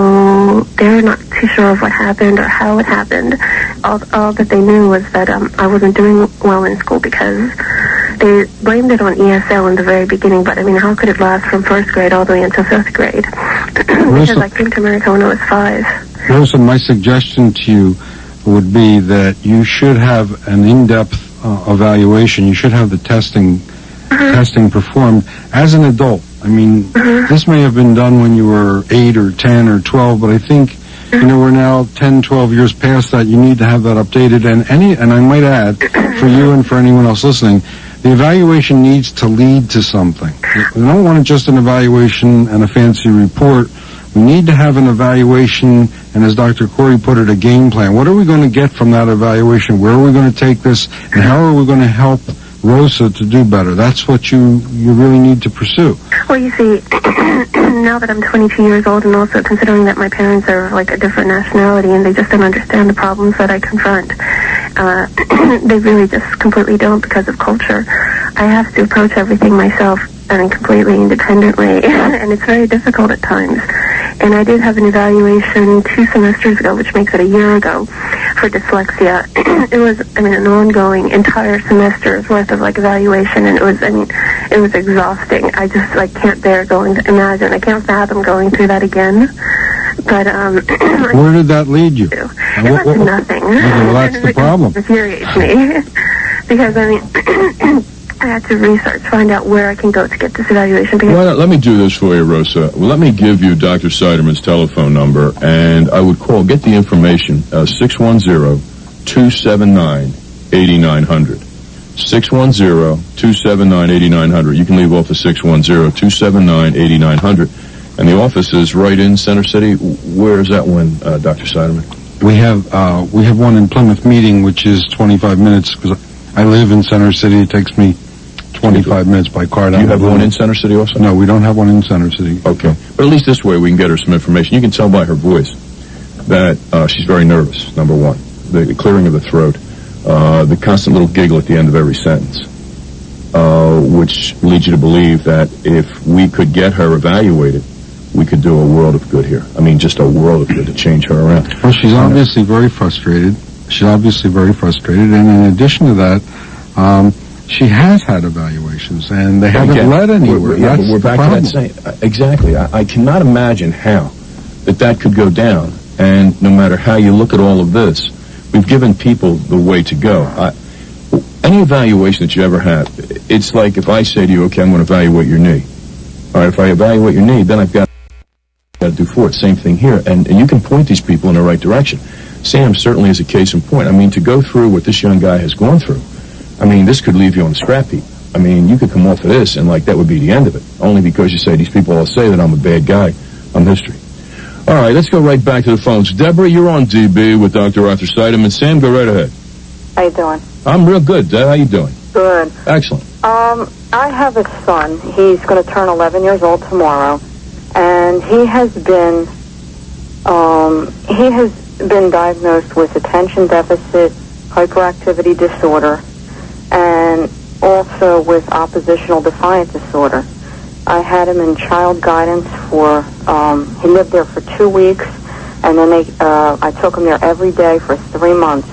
F: so they're not too sure of what happened or how it happened. All, all that they knew was that um, I wasn't doing well in school because they blamed it on E S L in the very beginning, but I mean, how could it last from first grade all the way until fifth grade? Because I came to America when I was five.
D: Rosa, my suggestion to you would be that you should have an in-depth uh, evaluation. You should have the testing mm-hmm. testing performed as an adult. I mean, mm-hmm. this may have been done when you were eight or ten or twelve, but I think, mm-hmm. you know, we're now ten, twelve years past that. You need to have that updated. And any, and I might add, for you and for anyone else listening, the evaluation needs to lead to something. We don't want just an evaluation and a fancy report. We need to have an evaluation, and as Doctor Corey put it, a game plan. What are we going to get from that evaluation? Where are we going to take this? And how are we going to help Rosa to do better? That's what you, you really need to pursue.
F: Well, you see, now that I'm twenty-two years old, and also considering that my parents are like a different nationality and they just don't understand the problems that I confront, uh, they really just completely don't because of culture. I have to approach everything myself and completely independently, and it's very difficult at times. And I did have an evaluation two semesters ago, which makes it a year ago, for dyslexia. It was, I mean, an ongoing entire semester's worth of, like, evaluation, and it was, I mean, it was exhausting. I just, like, can't bear going to imagine. I can't fathom going through that again. But, um...
D: Where did that lead you?
F: It led to nothing.
D: Okay, well, that's the problem.
F: It infuriates me. Because, I mean... I had to research, find out where I can go to get this evaluation.
E: Why not? Let me do this for you, Rosa. Well, let me give you Doctor Seiderman's telephone number, and I would call, get the information, uh, six one zero, two seven nine, eight nine zero zero. six one zero, two seven nine, eight nine zero zero. You can leave off the six one zero, two seven nine, eight nine zero zero. And the office is right in Center City. Where is that one, uh, Doctor Seiderman?
D: We have, uh, we have one in Plymouth Meeting, which is twenty-five minutes, because I live in Center City. It takes me twenty-five minutes by car.
E: You have one in Center City also?
D: No, we don't have one in Center City.
E: Okay. But at least this way we can get her some information. You can tell by her voice that uh, she's very nervous, number one. The clearing of the throat, uh, the constant little giggle at the end of every sentence, uh, which leads you to believe that if we could get her evaluated, we could do a world of good here. I mean, just a world of good to change her around.
D: Well, she's obviously very frustrated. She's obviously very frustrated. And in addition to that, um, she has had evaluations, and they haven't Again, led anywhere.
E: We're, yeah,
D: That's
E: we're back
D: problem.
E: to that same. Uh, exactly. I, I cannot imagine how that that could go down. And no matter how you look at all of this, we've given people the way to go. I, any evaluation that you ever have, it's like if I say to you, okay, I'm going to evaluate your knee. All right, if I evaluate your knee, then I've got, got to do for it. Same thing here. And, and you can point these people in the right direction. Sam certainly is a case in point. I mean, to go through what this young guy has gone through, I mean, this could leave you on the scrap heap. I mean, you could come off of this, and, like, that would be the end of it. Only because you say, these people all say that I'm a bad guy on history. All right, let's go right back to the phones. Deborah, you're on D B with Doctor Arthur Seiderman. Sam, go right ahead.
G: How you doing?
E: I'm real good. Deb, how you doing?
G: Good.
E: Excellent.
G: Um, I have a son. He's going to turn eleven years old tomorrow, and he has been, um, he has been diagnosed with attention deficit hyperactivity disorder, and also with oppositional defiant disorder. I had him in child guidance for, um, he lived there for two weeks, and then they, uh, I took him there every day for three months.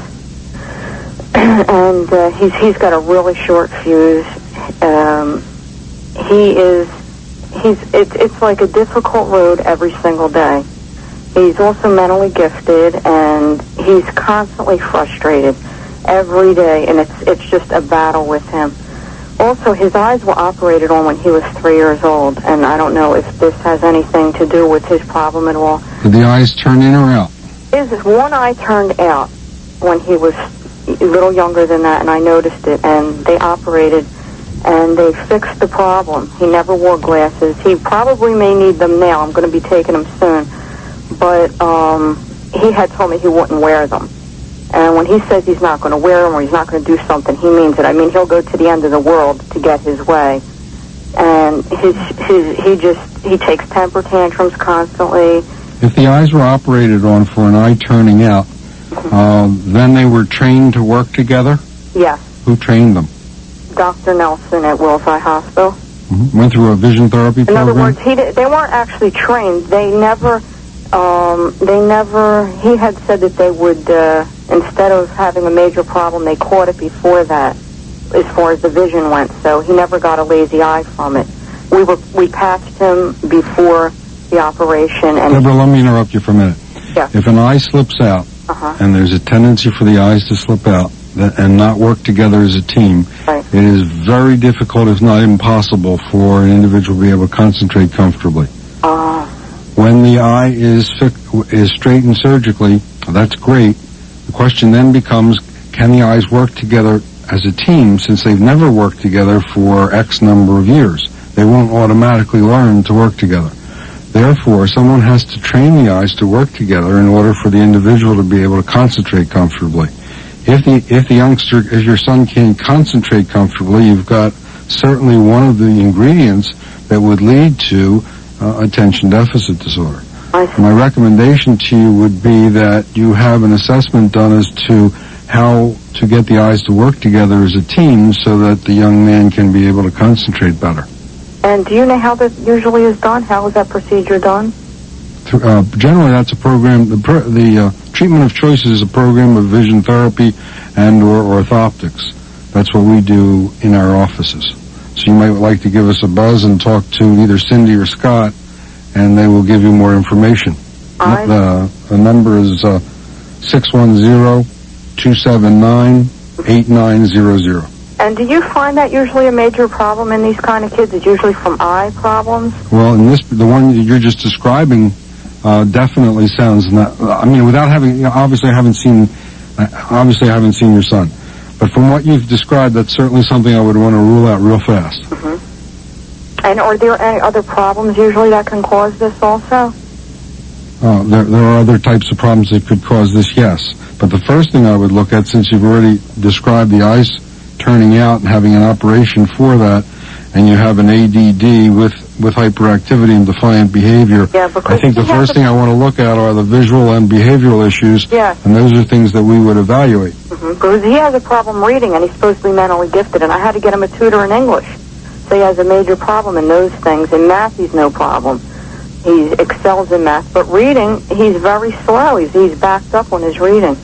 G: and uh, he's he's got a really short fuse. Um, he is, he's, it, it's like a difficult road every single day. He's also mentally gifted, and he's constantly frustrated every day, and it's it's just a battle with him. Also, his eyes were operated on when he was three years old, and I don't know if this has anything to do with his problem at all.
D: Did the eyes turn in or out?
G: His one eye turned out when he was a little younger than that, and I noticed it, and they operated, and they fixed the problem. He never wore glasses. He probably may need them now. I'm going to be taking them soon. But um, he had told me he wouldn't wear them. And when he says he's not going to wear them or he's not going to do something, he means it. I mean, he'll go to the end of the world to get his way. And his, his, he just, he takes temper tantrums constantly.
D: If the eyes were operated on for an eye turning out, Uh, then they were trained to work together?
G: Yes.
D: Who trained them?
G: Doctor Nelson at Wills Eye Hospital.
D: Mm-hmm. Went through a vision therapy
G: In
D: program?
G: other words, he did, they weren't actually trained. They never, um, they never, he had said that they would, uh, instead of having a major problem, they caught it before that, as far as the vision went. So he never got a lazy eye from it. We were, we patched him before the operation. And
D: Deborah, let me interrupt you for a minute.
G: Yeah.
D: If an eye slips out,
G: uh-huh.
D: and there's a tendency for the eyes to slip out that, and not work together as a team,
G: right.
D: It is very difficult, if not impossible, for an individual to be able to concentrate comfortably.
G: Uh.
D: When the eye is fi- is straightened surgically, that's great. The question then becomes, can the eyes work together as a team, since they've never worked together for X number of years? They won't automatically learn to work together. Therefore, someone has to train the eyes to work together in order for the individual to be able to concentrate comfortably. If the if the youngster, if your son can't concentrate comfortably, you've got certainly one of the ingredients that would lead to uh, attention deficit disorder. My recommendation to you would be that you have an assessment done as to how to get the eyes to work together as a team so that the young man can be able to concentrate better.
G: And do you know how that usually is done? How is that procedure done?
D: Uh, generally, that's a program. The, pro, the uh, treatment of choice is a program of vision therapy and or orthoptics. That's what we do in our offices. So you might like to give us a buzz and talk to either Cindy or Scott, and they will give you more information.
G: I...
D: The, the number is uh, six one zero, two seven nine, eight nine zero zero.
G: And do you find that usually a major problem in these kind of kids? It's usually from eye problems?
D: Well, in this, the one that you're just describing uh, definitely sounds not, I mean, without having, you know, obviously I haven't seen, obviously I haven't seen your son. But from what you've described, that's certainly something I would want to rule out real fast.
G: Mm-hmm. And are there any other problems usually that can cause this also?
D: Uh, there, there are other types of problems that could cause this, yes. But the first thing I would look at, since you've already described the eyes turning out and having an operation for that, and you have an A D D with, with hyperactivity and defiant behavior,
G: yeah,
D: I think the first thing I want to look at are the visual and behavioral issues,
G: yeah.
D: and those are things that we would evaluate.
G: Mm-hmm. Because he has a problem reading, and he's supposed to be mentally gifted, and I had to get him a tutor in English. So he has a major problem in those things. In math, he's no problem. He excels in math, but reading, he's very slow. He's, he's backed up on his reading.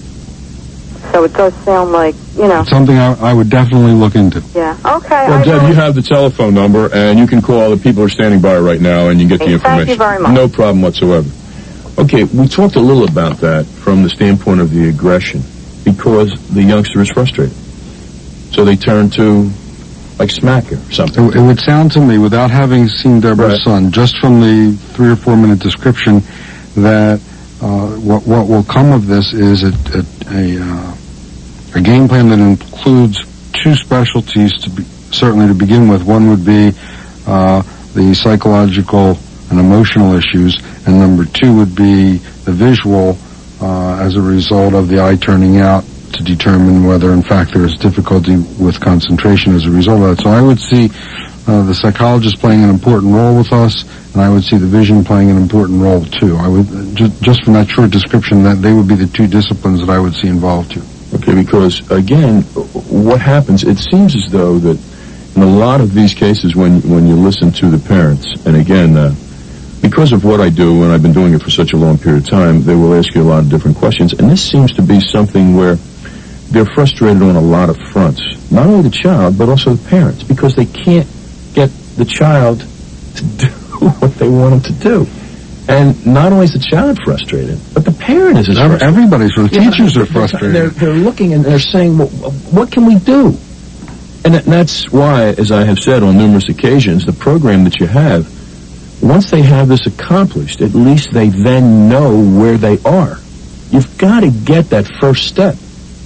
G: So it does sound like, you know.
D: It's something I, I would definitely look into.
G: Yeah. Okay.
E: Well,
G: I
E: Deb,
G: know.
E: you have the telephone number, and you can call the people who are standing by right now, and you get the information.
G: Thank you very much.
E: No problem whatsoever. Okay, we talked a little about that from the standpoint of the aggression, because the youngster is frustrated. So they turn to, like, smack or something.
D: It, it would sound to me, without having seen Deborah's
E: Right.
D: son, just from the three or four minute description, that uh, what what will come of this is a a, a, uh, a game plan that includes two specialties, to be, certainly to begin with. One would be uh, the psychological and emotional issues, and number two would be the visual uh, as a result of the eye turning out, to determine whether, in fact, there is difficulty with concentration as a result of that. So I would see uh, the psychologist playing an important role with us, and I would see the vision playing an important role, too. I would, uh, just, just from that short description, that they would be the two disciplines that I would see involved, too.
E: Okay, because, again, what happens, it seems as though that in a lot of these cases, when when you listen to the parents, and again, uh, because of what I do, and I've been doing it for such a long period of time, they will ask you a lot of different questions, and this seems to be something where they're frustrated on a lot of fronts. Not only the child, but also the parents, because they can't get the child to do what they want them to do. And not only is the child frustrated, but the parent is as frustrated.
D: Everybody's, the
E: Yeah,
D: teachers are
E: they're-
D: frustrated.
E: They're, they're looking and they're saying, well, what can we do? And that- that's why, as I have said on numerous occasions, the program that you have, once they have this accomplished, at least they then know where they are. You've got to get that first step.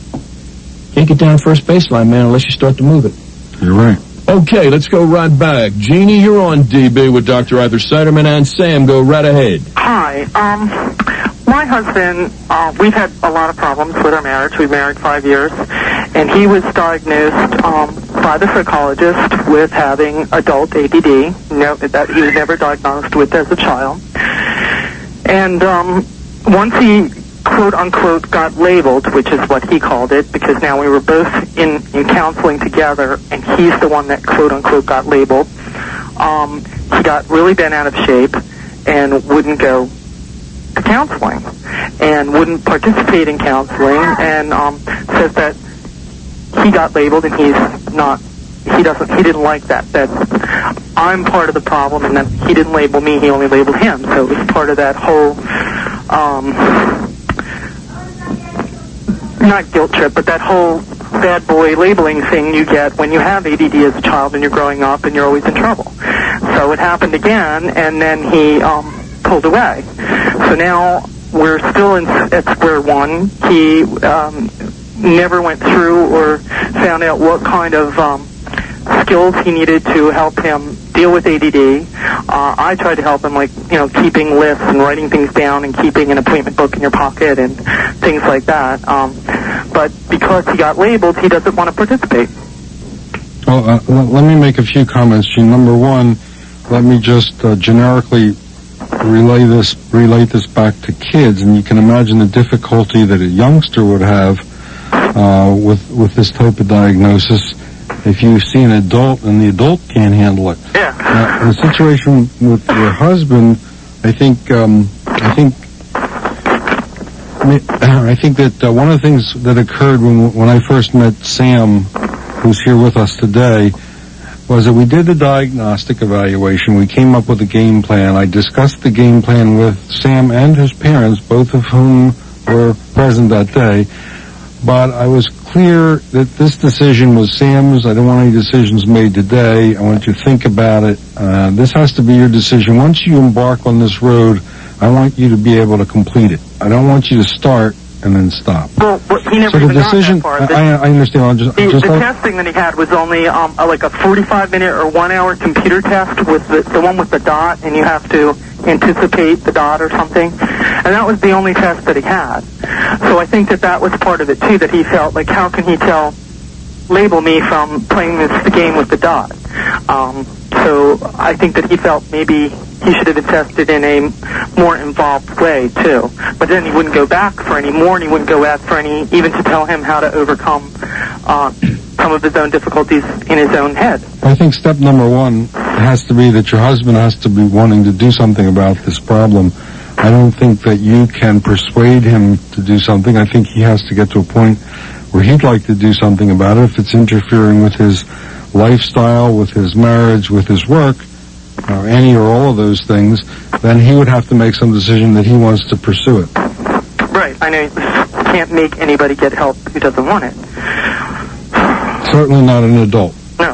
E: Can't get down first baseline, man, unless you start to move it.
D: You're right.
E: Okay, let's go right back. Jeannie, you're on D B with Doctor Arthur Siderman, and Sam, go right ahead.
H: Hi. Um, my husband, uh, we've had a lot of problems with our marriage. We've married five years, and he was diagnosed um, by the psychologist with having adult A D D. No, that he was never diagnosed with as a child. And um, once he quote-unquote got labeled, which is what he called it, because now we were both in, in counseling together, and he's the one that quote-unquote got labeled. Um, he got really bent out of shape and wouldn't go to counseling and wouldn't participate in counseling, and um, says that he got labeled and he's not, he doesn't, he didn't like that, that I'm part of the problem and that he didn't label me, he only labeled him. So it was part of that whole, um, not guilt trip, but that whole bad boy labeling thing you get when you have A D D as a child and you're growing up and you're always in trouble. So it happened again, and then he um, pulled away. So now we're still in, at square one. He um, never went through or found out what kind of um, skills he needed to help him deal with A D D. Uh, I tried to help him, like, you know, keeping lists and writing things down and keeping an appointment book in your pocket and things like that. Um, but because he got labeled, he doesn't want to participate.
D: Well, uh, l- let me make a few comments, Gene. Number one, let me just uh, generically relay this, relate this back to kids, and you can imagine the difficulty that a youngster would have uh, with with this type of diagnosis if you see an adult and the adult can't handle it.
H: Yeah.
D: Now, in the situation with your husband, I think um, I think I think that uh, one of the things that occurred when when I first met Sam, who's here with us today, was that we did the diagnostic evaluation. We came up with a game plan. I discussed the game plan with Sam and his parents, both of whom were present that day. But I was clear that this decision was Sam's. I don't want any decisions made today. I want you to think about it. Uh, this has to be your decision. Once you embark on this road, I want you to be able to complete it. I don't want you to start and then stop.
H: Well, well he never
D: so
H: even
D: the decision,
H: got that far.
D: I, I understand. I'll just,
H: The,
D: just
H: the
D: like,
H: testing that he had was only um, a, like a forty-five minute or one hour computer test with the, the one with the dot, and you have to anticipate the dot or something. And that was the only test that he had. So I think that that was part of it, too, that he felt like, how can he tell, label me from playing this the game with the dot? Um, so I think that he felt maybe he should have been tested in a more involved way, too. But then he wouldn't go back for any more, and he wouldn't go back for any, even to tell him how to overcome uh, some of his own difficulties in his own head.
D: I think step number one has to be that your husband has to be wanting to do something about this problem. I don't think that you can persuade him to do something. I think he has to get to a point where he'd like to do something about it. If it's interfering with his lifestyle, with his marriage, with his work, or any or all of those things, then he would have to make some decision that he wants to pursue it.
H: Right. I know you can't make anybody get help who doesn't want it.
D: Certainly not an adult.
H: No.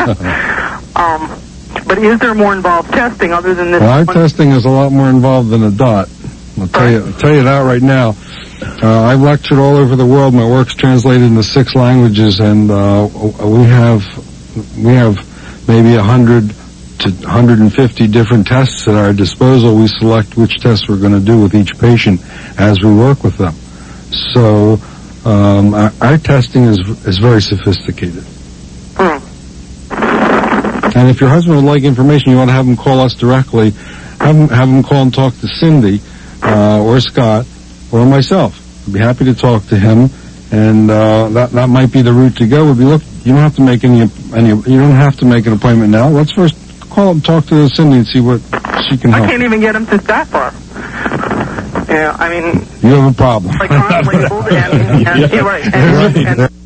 H: um, but is there more involved testing other than this?
D: Well, our
H: one?
D: testing is a lot more involved than a dot. I'll tell you, I'll tell you that right now. Uh, I've lectured all over the world. My work's translated into six languages, and uh, we have we have maybe a hundred to one hundred fifty different tests at our disposal. We select which tests we're going to do with each patient as we work with them. So um, our, our testing is is very sophisticated.
H: Hmm.
D: And if your husband would like information, you want to have him call us directly. Have him, have him call and talk to Cindy uh, or Scott or myself. I'd be happy to talk to him, and uh, that that might be the route to go. Would be look. You don't have to make any any. You don't have to make an appointment now. Let's first call and talk to Cindy and see what she can help.
H: I can't even get him to that far. Yeah, I mean,
D: you have a problem.
H: Like I'm labeled and, and,
E: Yeah.
H: yeah, right. And, and, and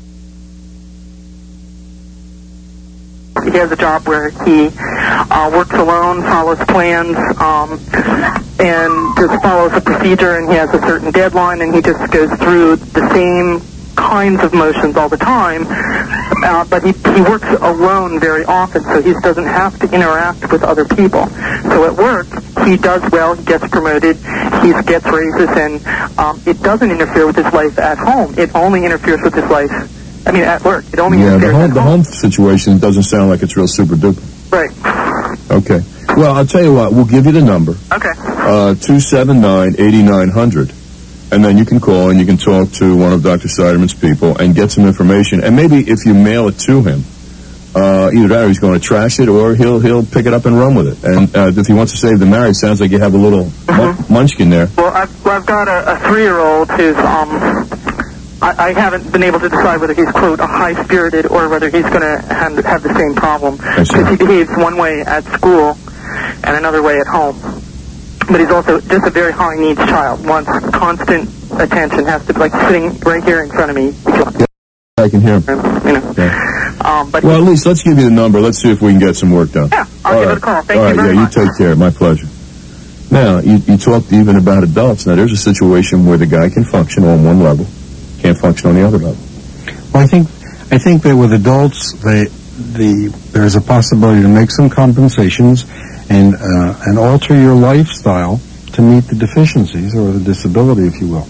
H: he has a job where he uh, works alone, follows plans, um, and just follows a procedure, and he has a certain deadline, and he just goes through the same kinds of motions all the time, uh, but he, he works alone very often, so he doesn't have to interact with other people. So at work, he does well, he gets promoted, he gets raises, and um, it doesn't interfere with his life at home. It only interferes with his life, I mean, at work. It only
E: Yeah, the
H: interferes
E: home,
H: at
E: the
H: home.
E: home situation doesn't sound like it's real super duper.
H: Right.
E: Okay. Well, I'll tell you what, we'll give you the number.
H: Okay.
E: Uh, two seven nine, eight nine zero zero. And then you can call and you can talk to one of Doctor Seiderman's people and get some information. And maybe if you mail it to him, Uh, either that or he's going to trash it, or he'll he'll pick it up and run with it. And uh, if he wants to save the marriage, sounds like you have a little mun- munchkin there.
H: Well, I've, well, I've got a, a three-year-old who's, um, I, I haven't been able to decide whether he's, quote, a high-spirited or whether he's going to have, have the same problem. Because he behaves one way at school and another way at home. But he's also just a very high-needs child, wants constant attention, has to be, like, sitting right here in front of me.
E: Yeah, I can hear him.
H: You know.
E: Yeah.
H: Um, but
E: well, at least let's give you the number. Let's see if we can get some work done.
H: Yeah, I'll
E: All
H: give
E: right.
H: it a call. Thank
E: All
H: you
E: right,
H: very
E: yeah,
H: much.
E: you take care. My pleasure. Now, you, you talked even about adults. Now, there's a situation where the guy can function on one level, can't function on the other level.
D: Well, I think I think that with adults, they, the there's a possibility to make some compensations and uh, and alter your lifestyle to meet the deficiencies or the disability, if you will.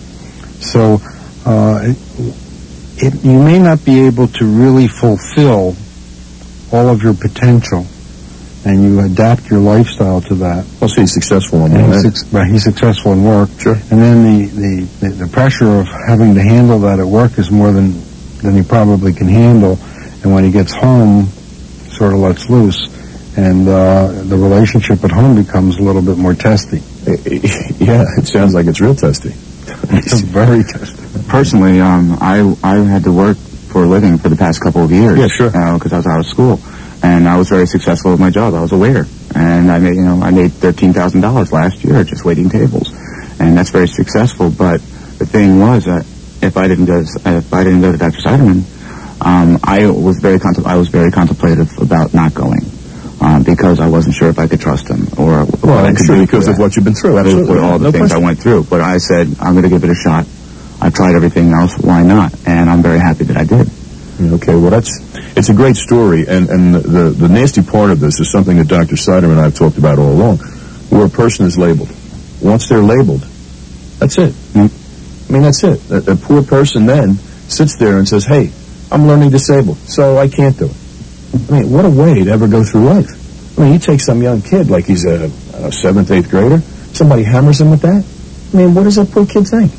D: So uh, it, it, you may not be able to really fulfill all of your potential, and you adapt your lifestyle to that.
E: Well, see, he's successful in
D: And
E: that.
D: he's, suc- right, he's successful in work.
E: Sure.
D: And then the, the, the, the pressure of having to handle that at work is more than, than he probably can handle. And when he gets home, sort of lets loose. And uh, the relationship at home becomes a little bit more testy.
E: Yeah, it sounds like it's real testy.
D: It's very testy.
A: Personally, um, I I had to work for a living for the past couple of years.
E: Yeah, sure.
A: Because I was out of school, and I was very successful with my job. I was a waiter, and I made you know I made thirteen thousand dollars last year just waiting tables, and that's very successful. But the thing was, uh, if I didn't go to, if I didn't go to Doctor Seiderman, um, I was very contem- I was very contemplative about not going. Um, because I wasn't sure if I could trust him or what
E: Well,
A: I
E: I'm
A: could
E: sure
A: do
E: because
A: for
E: of
A: that.
E: what you've been through. Absolutely.
A: For all the
E: No
A: things
E: question.
A: I went through. But I said, I'm going to give it a shot. I've tried everything else. Why not? And I'm very happy that I did.
E: Okay, well, that's it's a great story, and, and the, the nasty part of this is something that Doctor Seiderman and I have talked about all along, where a person is labeled. Once they're labeled, that's it.
A: Mm-hmm.
E: I mean, that's it. A, a poor person then sits there and says, hey, I'm learning disabled, so I can't do it. I mean, what a way to ever go through life. I mean, you take some young kid like he's a, a seventh, eighth grader, somebody hammers him with that. I mean, what does that poor kid think?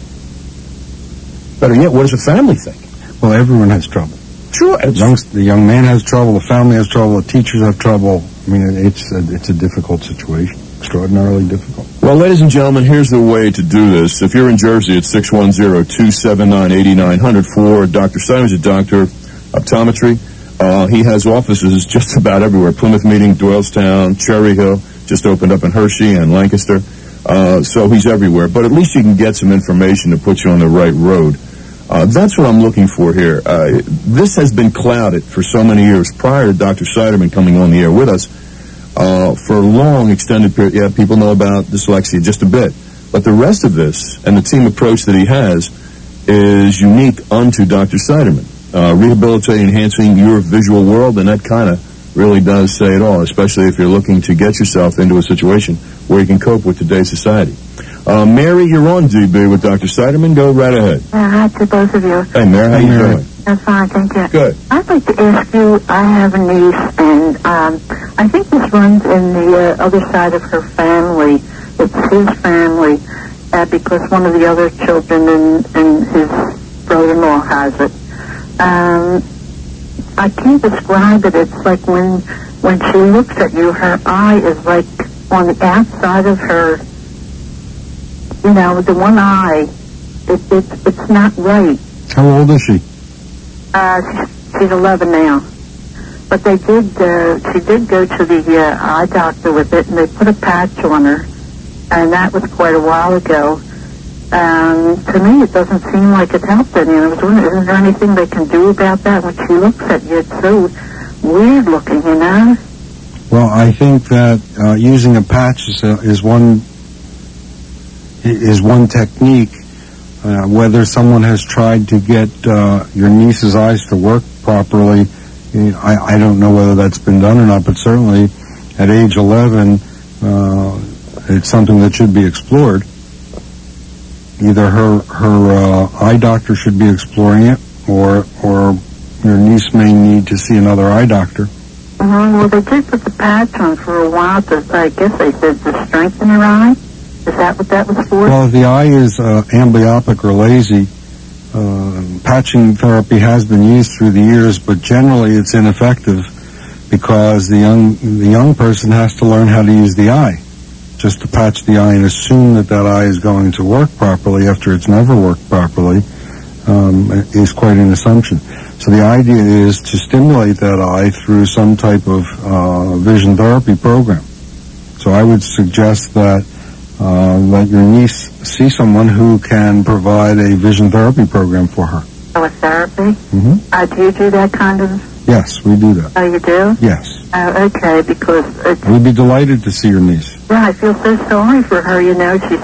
E: Better yet, what does a family think?
D: Well, everyone has trouble.
E: Sure.
D: The young, the young man has trouble, the family has trouble, the teachers have trouble. I mean, it's a, it's a difficult situation, extraordinarily difficult.
E: Well, ladies and gentlemen, here's the way to do this. If you're in Jersey, it's six one zero, two seven nine, eight nine zero zero for Doctor Simons, a doctor of optometry. Uh, he has offices just about everywhere. Plymouth Meeting, Doylestown, Cherry Hill, just opened up in Hershey and Lancaster. Uh, so he's everywhere. But at least you can get some information to put you on the right road. Uh, that's what I'm looking for here. Uh, this has been clouded for so many years prior to Doctor Seiderman coming on the air with us. Uh, for a long, extended period, yeah, people know about dyslexia just a bit. But the rest of this and the team approach that he has is unique unto Doctor Seiderman. Uh, rehabilitating, enhancing your visual world, and that kind of really does say it all, especially if you're looking to get yourself into a situation where you can cope with today's society. Uh, Mary, you're on D B with Doctor Seiderman. Go right ahead.
F: Uh, hi to both of you.
E: Hey, Mary, how
D: Hey,
E: you
D: Mary.
E: doing?
F: I'm fine, thank you.
E: Good.
F: I'd like to ask you, I have a niece, and um, I think this runs in the uh, other side of her family. It's his family, uh, because one of the other children and, and his brother-in-law has it. Um, I can't describe it. It's like when when she looks at you, her eye is like on the outside of her, you know, the one eye. It, it, it's not right.
D: How old is she?
F: Uh, she's eleven now. But they did, uh, she did go to the uh, eye doctor with it, and they put a patch on her, and that was quite a while ago. Um, to me, it doesn't seem like it helped any. And I was wondering, isn't there anything they can do about that? When she looks at you, it's so weird looking, you know?
D: Well, I think that uh, using a patch is, uh, is one is one technique. Uh, whether someone has tried to get uh, your niece's eyes to work properly, I, I don't know whether that's been done or not, but certainly at age eleven, uh, it's something that should be explored. Either her her uh, eye doctor should be exploring it, or or your niece may need to see another eye doctor.
F: Uh-huh. Well, they did put the patch on for a while to, I guess they said, to strengthen her eye. Is that what that was for?
D: Well, if the eye is uh, amblyopic or lazy, uh, patching therapy has been used through the years, but generally it's ineffective because the young the young person has to learn how to use the eye. Just to patch the eye and assume that that eye is going to work properly after it's never worked properly um, is quite an assumption. So the idea is to stimulate that eye through some type of uh, vision therapy program. So I would suggest that uh, that your niece see someone who can provide a vision therapy program for her.
F: Oh, therapy?
D: Mm-hmm.
F: Uh, do you do that kind of?
D: Yes, we do that.
F: Oh, you do?
D: Yes.
F: Oh, okay, because it's,
D: We'd be delighted to see your niece.
F: yeah, I feel so sorry for her. You know, she's.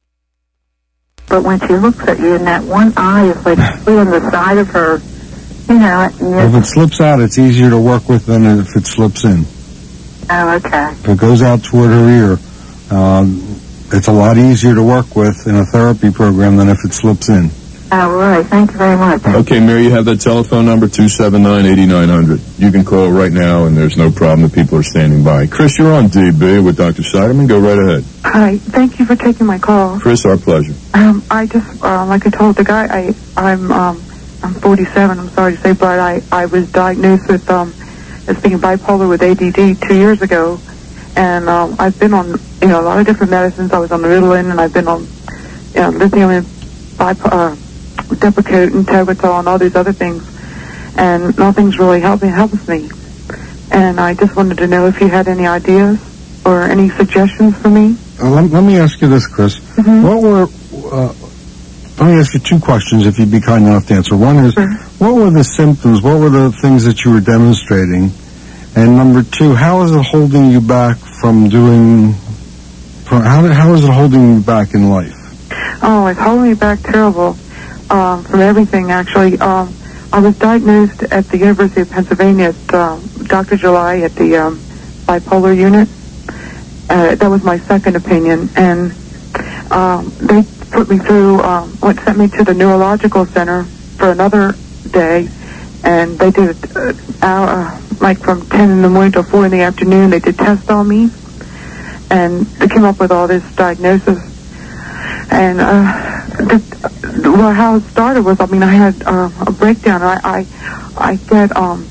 F: But when she looks at you, and that one eye is like split on the side of her, you know. And
D: If it slips out, it's easier to work with than if it slips in.
F: oh, okay.
D: If it goes out toward her ear, um, it's a lot easier to work with in a therapy program than if it slips in.
F: Oh, right. Thank you very much.
E: Okay, Mary, you have that telephone number, two seven nine, eight nine zero zero. You can call right now, and there's no problem. The people are standing by. Chris, you're on D B with Doctor Seiderman. Go right ahead.
H: Hi, thank you for taking my call.
E: Chris, our pleasure.
H: Um, I just, uh, like I told the guy, I, I'm, um, I'm forty-seven. I'm sorry to say, but I, I was diagnosed with um, as being bipolar with A D D two years ago, and um, I've been on, you know, a lot of different medicines. I was on the Ritalin, and I've been on, you know, lithium and bipolar. Uh, Depakote and Tegretol and all these other things, and nothing's really helping helps me. And I just wanted to know if you had any ideas or any suggestions for me.
D: Uh, let, let me ask you this, Chris.
H: Mm-hmm.
D: What were, uh, let me ask you two questions if you'd be kind enough to answer. One is,
H: Sure.
D: what were the symptoms? What were the things that you were demonstrating? And number two, how is it holding you back from doing, from, how, how is it holding you back in life?
H: Oh, it's holding me back terrible. Um, from everything, actually. Um, I was diagnosed at the University of Pennsylvania at um, Doctor July at the um, bipolar unit. Uh, that was my second opinion, and um, they put me through, um, went, sent me to the neurological center for another day, and they did it uh, hour, like from ten in the morning till four in the afternoon. They did tests on me, and they came up with all this diagnosis. And uh, the, well, how it started was, I mean, I had uh, a breakdown. I, I, I get um,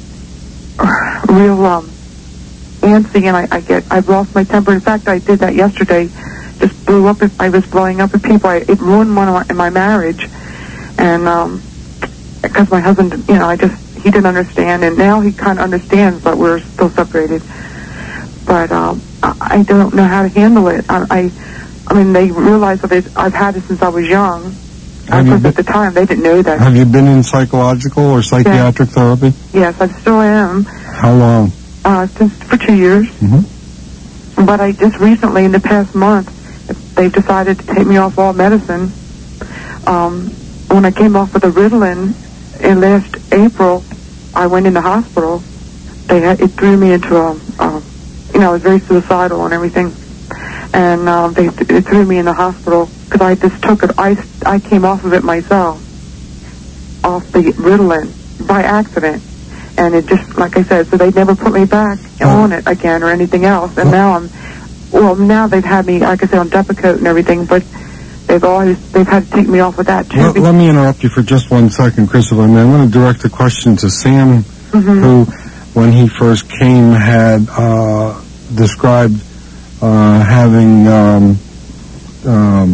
H: real um, antsy, and I, I get, I've lost my temper. In fact, I did that yesterday. Just blew up. At, I was blowing up at people. I, it ruined one of my, in my marriage, and um, because my husband, you know, I just he didn't understand, and now he kind of understands, but we're still separated. But um, I, I don't know how to handle it. I. I I mean, they realize that it, I've had it since I was young. Of course, at the time, they didn't know that.
D: Have you been in psychological or psychiatric
H: yeah.
D: therapy?
H: Yes, I still am.
D: How long?
H: Uh, since for two years.
D: Mm-hmm.
H: But I just recently, in the past month, they've decided to take me off all medicine. Um, when I came off of the Ritalin in last April, I went in the hospital. They had, it threw me into a, uh, you know, I was very suicidal and everything. And uh, they, they threw me in the hospital because I just took it. I, I came off of it myself, off the Ritalin, by accident. And it just, like I said, so they never put me back oh. on it again or anything else. And oh. now I'm, well, now they've had me, like I said, on Depakote and everything, but they've always, they've had to take me off of that, too.
D: Let, let me interrupt you for just one second, Chris, if I may. I'm going to direct a question to Sam,
H: mm-hmm.
D: who, when he first came, had uh, described Uh, having um, um,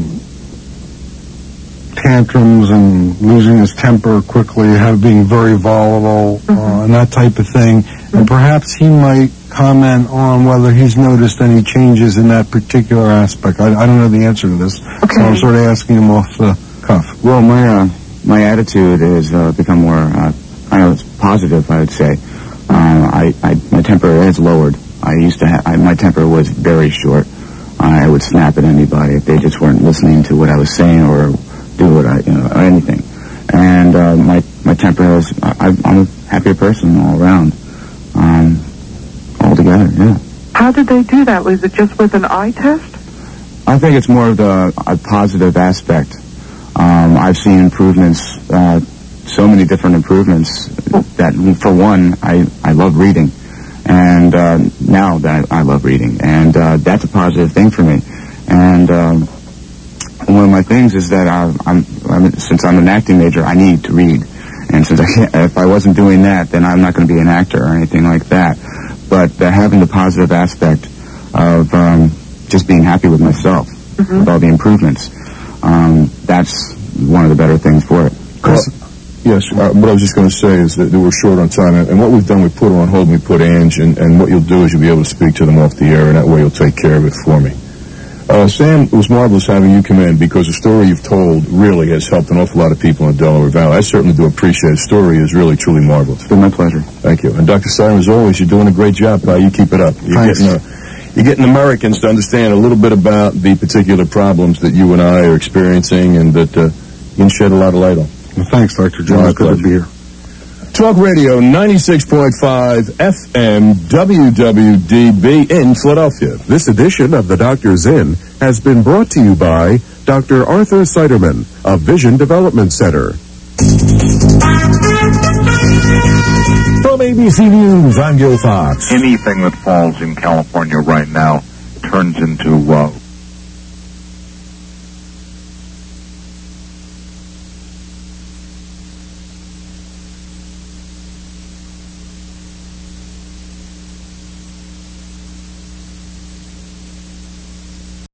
D: tantrums and losing his temper quickly, have being very volatile, mm-hmm. uh, and that type of thing. Mm-hmm. And perhaps he might comment on whether he's noticed any changes in that particular aspect. I, I don't know the answer to this,
H: okay.
D: so I'm sort of asking him off the cuff.
A: Well, my uh, my attitude has uh, become more uh, I know it's positive, I would say. Uh, I, I my temper has lowered. I used to have, I, my temper was very short. I would snap at anybody if they just weren't listening to what I was saying or do what I, you know, or anything. And uh, my my temper has, I, I'm a happier person all around, um, altogether, yeah.
H: How did they do that? Was it just with an eye test?
A: I think it's more of the a positive aspect. Um, I've seen improvements, uh, so many different improvements that, for one, I, I love reading. And uh, now that I, I love reading, and uh, that's a positive thing for me. And um, one of my things is that I, I'm, I'm, since I'm an acting major, I need to read. And since I can't, if I wasn't doing that, then I'm not going to be an actor or anything like that. but uh, having the positive aspect of um, just being happy with myself, mm-hmm. with all the improvements, um, that's one of the better things for it.
E: Well, yes, uh, what I was just going to say is that we're short on time, and what we've done, we put her on hold, and we put Ange, and, and what you'll do is you'll be able to speak to them off the air, and that way you'll take care of it for me. Uh, Sam, it was marvelous having you come in, because the story you've told really has helped an awful lot of people in Delaware Valley. I certainly do appreciate it. The story is really, truly marvelous.
A: It's been my pleasure.
E: Thank you. And Doctor Siren, as always, you're doing a great job, pal. You keep it up. You're
A: Thanks.
E: Getting, uh, you're getting Americans to understand a little bit about the particular problems that you and I are experiencing, and that uh, you can shed a lot of light on.
D: Well, thanks, Doctor Jones. Good to be here.
E: Talk Radio ninety-six point five F M W W D B in Philadelphia.
B: This edition of The Doctor's In has been brought to you by Doctor Arthur Siderman of Vision Development Center.
I: From A B C News, I'm Gil Fox.
J: Anything that falls in California right now turns into uh,